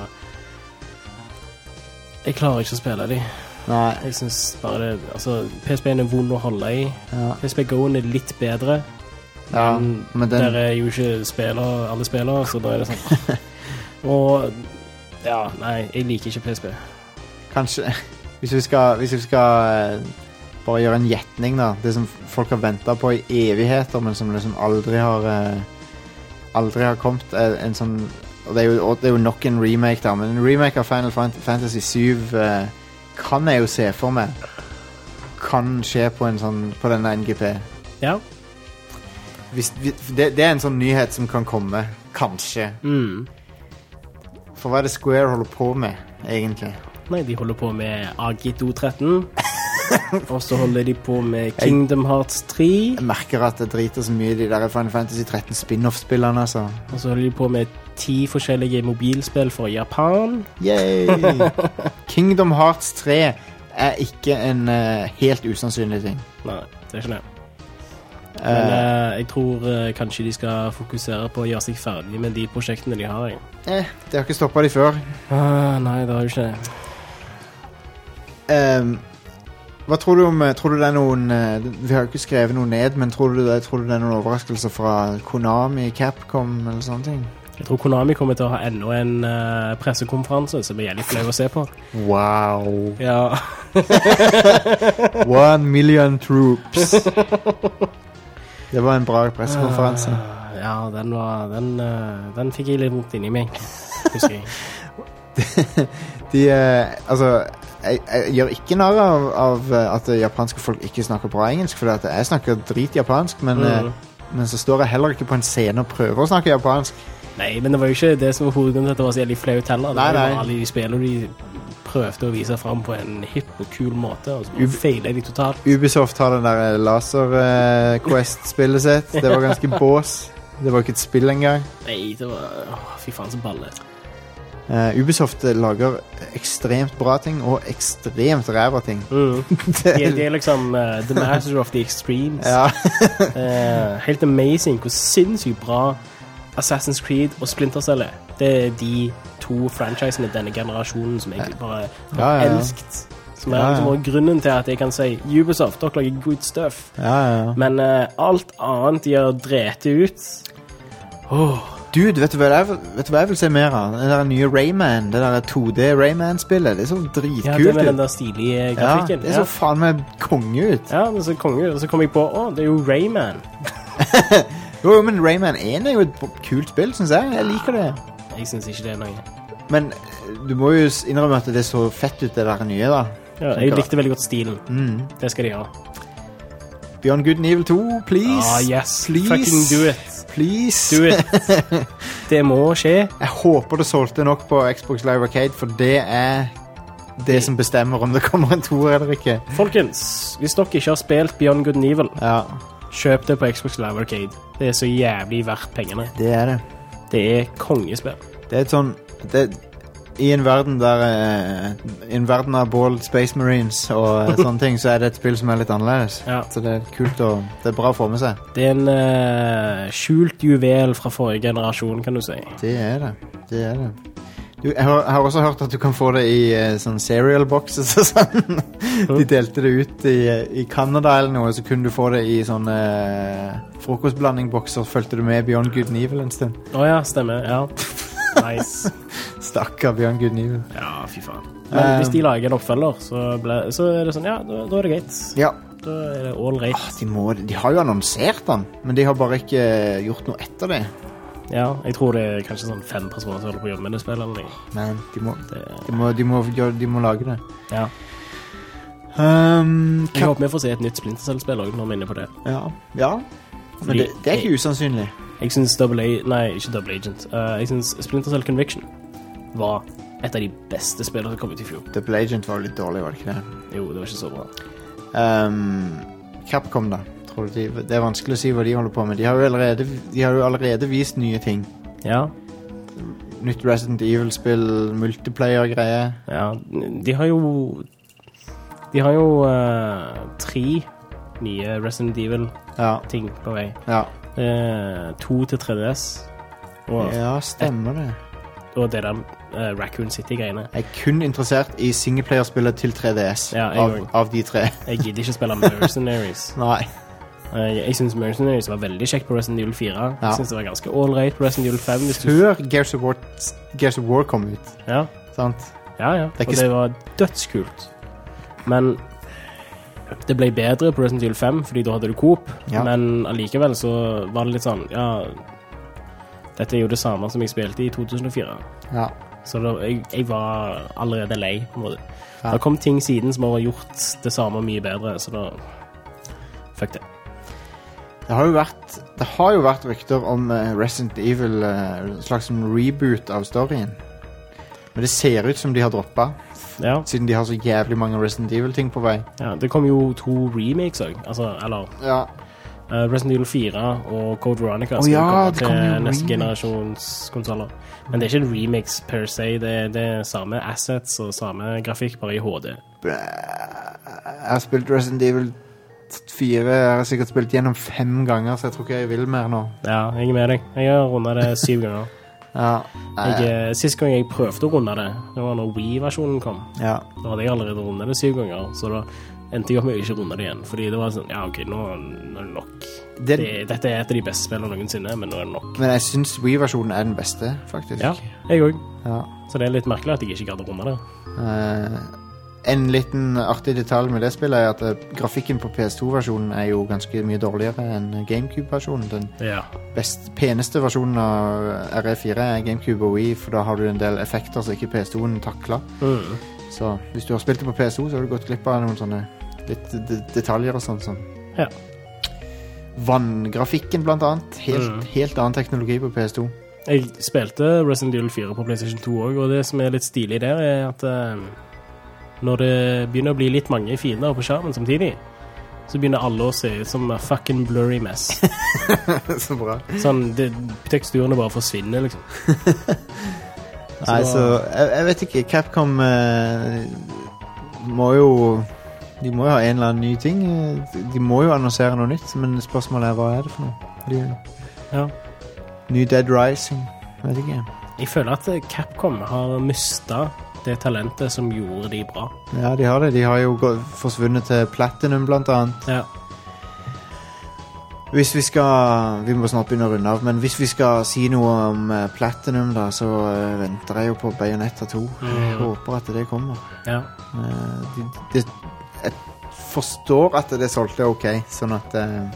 Jeg klarer ikke å spille de. Nei. Jeg synes bare det... Altså, PSP-en er vond å holde i. PSP Go-en er litt bedre. Men der er jo ikke alle spillere, så da er det sånn. Og... Ja, nei, jeg liker ikke PSP. Kanskje... Hvis vi skal bare gjøre en gjetning da. Det som folk har ventet på i evigheter, men som liksom aldri har kommet, er en sånn... Og det er jo nok en remake da, men en remake av Final Fantasy 7 kan jeg jo se for meg kan skje på denne NGP. Ja. Det er en sånn nyhet som kan komme, kanskje. For hva er det Square holder på med, egentlig? Nei, de holder på med Agito 13. Og så holder de på med Kingdom Hearts 3. Jeg merker at det driter så mye i de der Final Fantasy 13 spin-off-spillene, altså. Og så holder de på med 10 forskjellige mobilspill for Japan. Yay! Kingdom Hearts 3 er ikke en helt usannsynlig ting. Nei, det er ikke det. Men jeg tror kanskje de skal fokusere på å gjøre seg ferdig med de prosjektene de har. Det har ikke stoppet de før. Nei, det har jo ikke det. Hva tror du om, tror du det er noen, vi har jo ikke skrevet noe ned, men tror du det er noen overraskelser fra Konami, Capcom eller sånne ting? Jeg tror Konami kommer til å ha enda en pressekonferanse som er jævlig flau å se på. Wow. Ja. 1 million troops. Det var en bra pressekonferanse. Ja, den fikk jeg litt vondt inni meg, husker jeg. Altså, jeg gjør ikke narr av at japanske folk ikke snakker bra engelsk, for jeg snakker drit japansk, men så står jeg heller ikke på en scene og prøver å snakke japansk. Nei, men det var jo ikke det som var hovedgrunnen til at det var så jævlig flaut heller. Det var jo alle de spillene de prøvde å vise frem på en hipp og kul måte, og så feilet de totalt. Ubisoft har den der Laser Quest-spillet sitt. Det var ganske bås. Det var ikke et spill engang. Nei, det var... fy faen så balle. Ubisoft lager ekstremt bra ting og ekstremt ræva ting. De er liksom the master of the extremes. Ja. Helt amazing hvor sinnssykt bra Assassin's Creed og Splinter Cell er. Det er de 2 franchisene i denne generasjonen som jeg bare har elsket. Som er liksom grunnen til at jeg kan si Ubisoft, dere lager good stuff. Men alt annet de har drept ut. Dude, vet du hva jeg vil se mer av? Den der nye Rayman, det der 2D Rayman-spillet. Det er så dritkult. Ja, det med den der stilige grafikken. Ja, det er så faen meg konge ut. Ja, det er så konge ut. Og så kom jeg på, det er jo Rayman. Jo, men Rayman 1 er jo et kult spill, synes jeg. Jeg liker det. Jeg synes ikke det er noe. Men du må jo innrømme at det er så fett ut, det der nye da. Ja, jeg likte veldig godt stilen. Det skal de ha. Beyond Good and Evil 2, please. Yes. Please. Fucking do it. Please. Do it. Det må skje. Jeg håper det solgte nok på Xbox Live Arcade, for det er det som bestemmer om det kommer en 2 eller ikke. Folkens, hvis dere ikke har spilt Beyond Good and Evil, kjøp det på Xbox Live Arcade. Det er så jævlig verdt pengene. Det er det. Det er kongespill. Det er et sånn... I en verden der I en verden av Bald Space Marines og sånne ting, så er det et spill som er litt annerledes. Så det er kult og det er bra å få med seg. Det er en skjult juvel fra forrige generasjon, kan du si. Det er det. Det er det. Jeg har også hørt at du kan få det i sånn cereal boxes og sånn. De delte det ut i Canada eller noe, så kunne du få det i sånne frokostblandingbokser. Følte du med Beyond Good and Evil en stund? Ja, stemmer, ja. Nice. Stakkar Beyond Good and Evil. Ja, fy faen. Men hvis de lager en oppfølger, så er det sånn, da er det greit. Ja. Da er det all right. De har jo annonsert den, men de har bare ikke gjort noe etter det. Ja, jeg tror det er kanskje sånn 5 personer som holder på å jobbe med det spillet eller noe. Men de må lage det. Ja. Jeg håper vi får se et nytt Splinter Cell-spill også når vi er inne på det. Ja. Men det er ikke usannsynlig. Jeg synes ikke Double Agent. Jeg synes Splinter Cell Conviction var et av de beste spillene som kom ut i fjor. Double Agent var litt dårlig, var det ikke det? Jo, det var ikke så bra. Capcom da, tror du det er vanskelig å si hva de holder på med. De har jo allerede vist nye ting. Ja. Nytt Resident Evil-spill, multiplayer-greie. Ja, de har jo 3 nye Resident Evil-ting på vei. Ja. 2 til 3DS. Ja, stemmer det. Og det der Raccoon City-greiene. Jeg er kun interessert i singleplayer-spillet til 3DS av de 3. Jeg gidder ikke spille Mercenaries. Nei. Jeg synes Mercenaries var veldig kjekt på Resident Evil 4. Jeg synes det var ganske all right på Resident Evil 5. Før Gears of War kom ut. Ja. Sant? Ja. Og det var dødskult. Men det ble bedre på Resident Evil 5, fordi da hadde du Coop. Men allikevel så var det litt sånn, dette er jo det samme som jeg spilte i 2004. Ja. Så jeg var allerede lei, på en måte. Det har kommet ting siden som har gjort det samme mye bedre, så da... Fuck det. Det har jo vært rykter om Resident Evil, en slags reboot av storyen. Men det ser ut som de har droppet, Ja. siden de har så jævlig mange Resident Evil-ting på vei. Ja, det kom jo 2 remakes også. Altså, eller Ja. Resident Evil 4 og Code Veronica Å skal ja, komme det kommer jo til neste remake. generasjons konsoler. Men det er ikke en remix per se. Det er samme assets og samme grafikk, bare i HD. Jeg har spilt Resident Evil 4, jeg har sikkert spilt gjennom 5 ganger, så jeg tror ikke jeg vil mer nå. Ja, jeg er med deg. Jeg har rundet det 7 ganger. Ja. Sist gang jeg prøvde å runde det var når Wii-versjonen kom. Ja. Da hadde jeg allerede rundet det 7 ganger, så da endte jeg opp med å ikke runde det igjen. Fordi det var sånn, ja ok, nå er det nok. Dette er et av de beste spillene noensinne, men nå er det nok. Men jeg synes Wii-versjonen er den beste, faktisk. Ja, jeg også. Ja. Så det er litt merkelig at jeg ikke gadd å runde det. En liten artig detalj med det spillet er at grafikken på PS2-versjonen er jo ganske mye dårligere enn GameCube-versjonen. Den peneste versjonen av RE4 er GameCube og Wii, for da har du en del effekter som ikke PS2-en takler. Så hvis du har spilt det på PS2, så har du gått glipp av noen sånne litt detaljer og sånt. Ja. Vanngrafikken blant annet. Helt annen teknologi på PS2. Jeg spilte Resident Evil 4 på PlayStation 2 også, og det som er litt stilig der er at når det begynner å bli litt mange fiender på skjermen samtidig, så begynner alle å se ut som fucking blurry mess. Så bra. Sånn, teksturene bare forsvinner, liksom. Nei, så jeg vet ikke. Capcom må jo ha en eller annen ny ting. De må jo annonsere noe nytt, men spørsmålet er, hva er det for noe? Ja. Ny Dead Rising, vet ikke. Jeg føler at Capcom har mistet det talentet som gjorde de bra. Ja, de har det. De har jo forsvunnet til Platinum, blant annet. Ja. Hvis vi skal... Vi må snart begynne å runde av, men hvis vi skal si noe om Platinum da, så venter jeg jo på Bayonetta 2. Jeg håper at det kommer. Ja. Jeg forstår at det solgte ok, sånn at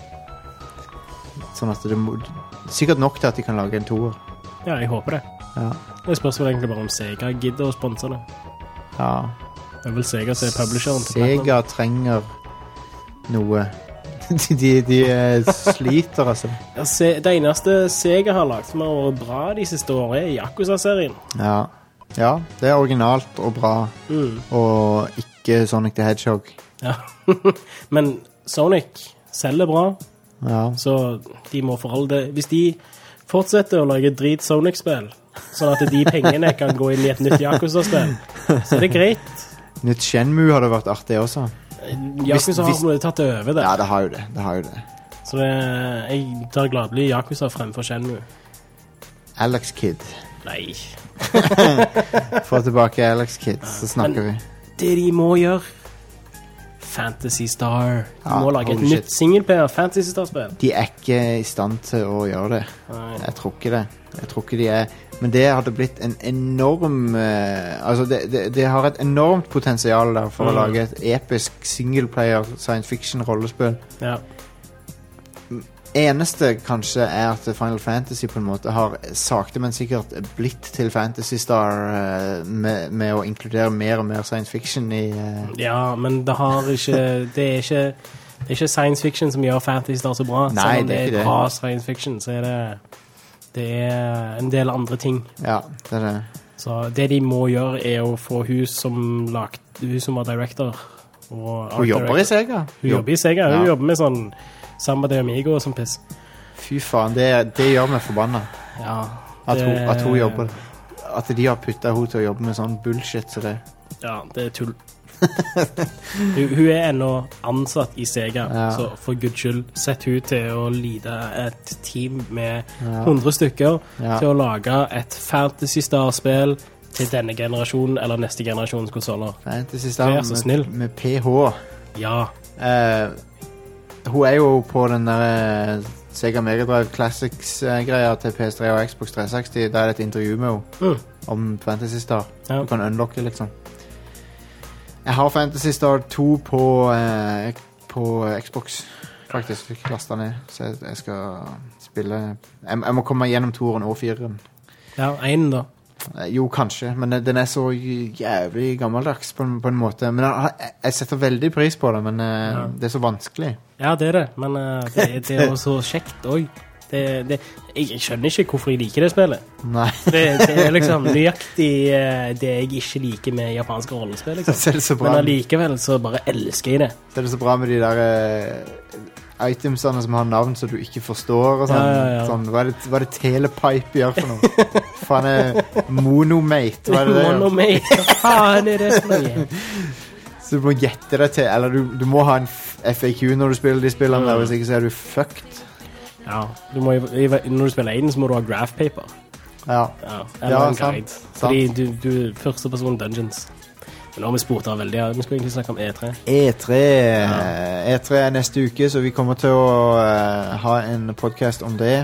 det må... Sikkert nok til at de kan lage en 2-er. Ja, jeg håper det. Ja. Det spørs vel egentlig bare om Sega gidder å sponse det. Ja. Det er vel Sega som er publisheren til Platinum. Sega trenger noe. de sliter, altså. Ja, det eneste Sega har lagt som har vært bra de siste årene er Yakuza-serien. Ja, det er originalt og bra. Og ikke Sonic the Hedgehog. Ja, men Sonic selger bra. Ja. Så de må for all det... Hvis de fortsetter å lage drit Sonic-spill, sånn at de pengene kan gå inn i et nytt Yakuza-spill, så er det greit. Nytt Shenmue hadde vært artig også. Yakuza har tatt over det. Ja, det har jo det. Så jeg tar gladelig Yakuza fremfor Shenmue. Alex Kidd. Nei. Få tilbake Alex Kidd, så snakker vi. Det de må gjøre, Fantasy Star. De må lage et holy nytt singleplayer Fantasy Star-spill. De er ikke i stand til å gjøre det. Nei. Jeg tror ikke det. Jeg tror ikke de er... Men det hadde blitt en enorm... altså, det har et enormt potensial der for å lage et episk singleplayer science fiction rollespill. Ja. Eneste kanskje er at Final Fantasy på en måte har sakte, men sikkert blitt til Fantasy Star med å inkludere mer og mer science fiction i... Ja, men det har ikke... Det er ikke science fiction som gjør Fantasy Star så bra. Nei, selv om det er ikke det. bra science fiction, så er det er en del andre ting. Ja, det er det. Så det de må gjøre er å få hun som var director. Hun jobber i Sega. Hun jobber i Sega. Hun jobber med sånn Samba de Amigo og sånn piss. Fy faen, det gjør meg forbannet. Ja. At hun jobber. At de har puttet hun til å jobbe med sånn bullshit så det. Ja, det er tull. Hun er ennå ansatt i Sega, så for Guds skyld sett hun til å lide et team med 100 stykker til å lage et Fantasy Star-spill til denne generasjonen eller neste generasjons konsoler. Fantasy Star med PH. Ja. Hun er jo på den der Sega Mega Drive Classics-greia til PS3 og Xbox 360. Der er det et intervju med henne om Fantasy Star. Du kan unlocke liksom. Jeg har Fantasy Star 2 på Xbox, faktisk. Jeg lastet ned, så jeg skal spille... Jeg må komme gjennom 2-eren og 4-eren. Ja, 1 da. Jo, kanskje, men den er så jævlig gammeldags på en måte. Men jeg setter veldig pris på det, men det er så vanskelig. Ja, det er det, men det er jo så kjekt også. Jeg skjønner ikke hvorfor jeg liker det spillet. Nei. Det liksom nøyaktig det jeg ikke liker med japanske rollespill, liksom. Så er det så bra. Men allikevel så bare elsker jeg det. Så er det så bra med de der itemsene som har navn som du ikke forstår og sånn. Ja. Sånn, hva er det Telepipe gjør for noe? Faen er Monomate, hva er det? Monomate, hva faen er det for noe? Så du må gjette deg til, eller du må ha en FAQ når du spiller de spillene der, hvis ikke så er du fucked. Ja, når du spiller Aiden så må du ha graph paper. Ja. Eller en guide. Fordi du første person dungeons. Men nå har vi spurt av veldig, vi skal egentlig snakke om E3. E3 er neste uke, så vi kommer til å ha en podcast om det.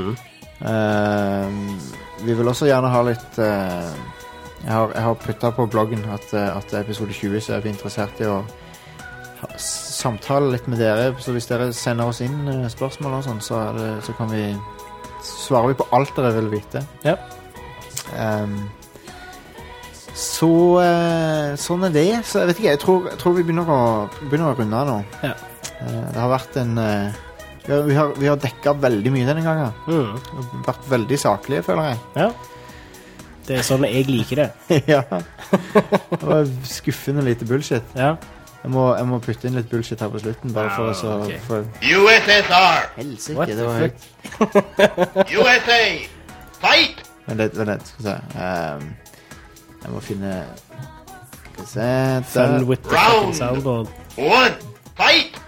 Vi vil også gjerne ha litt jeg har puttet på bloggen at episode 20 så er vi interessert i å samtale litt med dere, så hvis dere sender oss inn spørsmål og sånn, så kan vi svarer vi på alt dere vil vite. Ja. Sånn er det. Så jeg vet ikke, jeg tror vi begynner å runde nå. Ja. Det har vært en vi har dekket veldig mye denne gangen. Det har vært veldig saklige, føler jeg. Ja. Det er sånn jeg liker det. Ja. Det var skuffende lite bullshit. Ja. Jeg må putte inn litt bullshit her på slutten, bare for å så... Okay. USSR! Helsike, det var høyt. USA! Fight! Vent litt, skal vi se. Jeg må finne... Skal vi se... Fun with the fucking soundboard. 1, fight!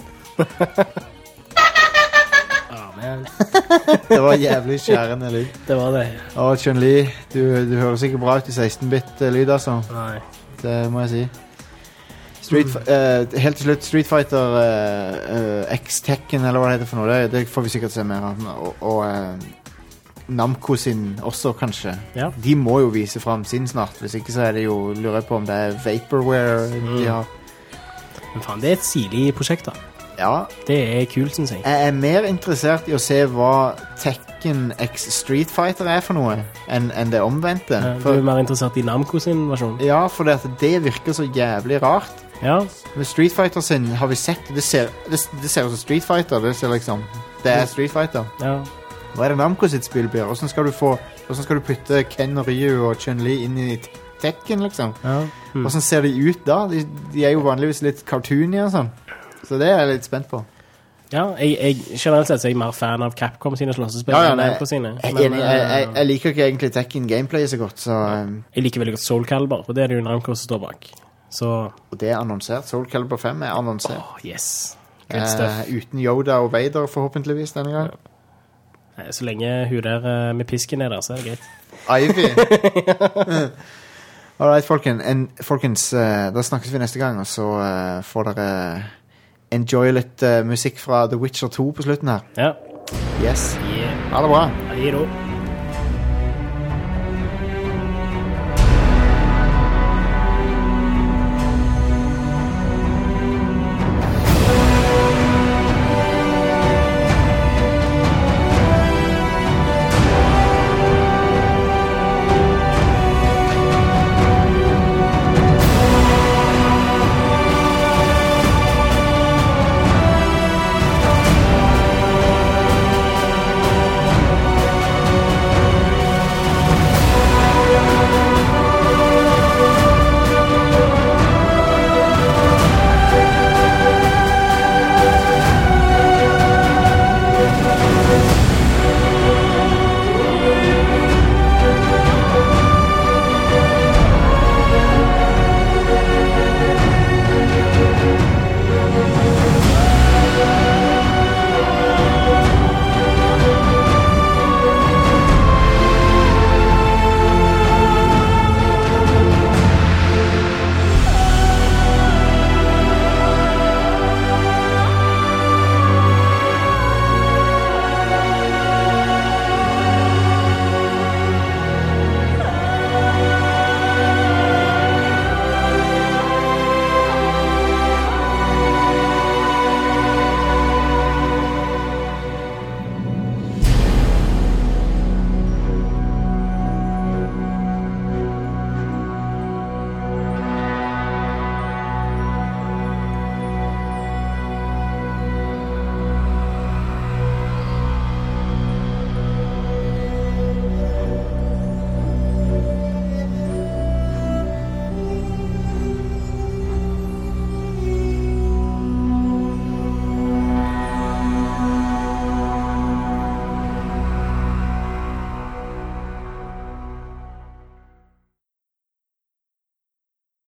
Man. Det var jævlig skjærende lyd. Det var det. Chun-Li, du høres ikke bra ut i 16-bit-lyd, altså. Nei. Det må jeg si. Helt til slutt, Street Fighter X-Tekken, eller hva det heter for noe, det får vi sikkert se mer av. Og Namco sin også, kanskje. Ja. De må jo vise frem sin snart. Hvis ikke så er det jo, lurer jeg på om det er Vaporware de har. Men faen, det er et stilig prosjekt da. Ja. Det er kult, synes jeg. Jeg er mer interessert i å se hva Tekken X Street Fighter er for noe, enn det omvendte. Ja, du er mer interessert i Namco sin versjon? Ja, for det virker så jævlig rart. Ja. Men Street Fighter sin har vi sett, det ser ut som Street Fighter, det er Street Fighter. Ja. Hva er det Namco sitt spill blir? Hvordan skal du putte Ken og Ryu og Chun-Li inn i Tekken, liksom? Ja. Hvordan ser de ut da? De er jo vanligvis litt cartoony og sånn. Så det er jeg litt spent på. Ja, jeg generelt sett så er jeg mer fan av Capcom sine slåssespill enn Namco sine. Jeg liker ikke egentlig Tekken gameplay så godt, så... Jeg liker veldig godt Soul Calibur, for det er det jo Namco som står bak. Og det er annonsert. Soul Calibur 5 er annonsert. Yes. Good stuff. Uten Yoda og Vader forhåpentligvis denne gang. Ja. Så lenge hun der med pisken er der, så er det greit. Ivy. Alright, folkens, da snakkes vi neste gang, og så får dere enjoy litt musikk fra The Witcher 2 på slutten her. Ja. Yes. Yeah. Ha det bra. Hei da.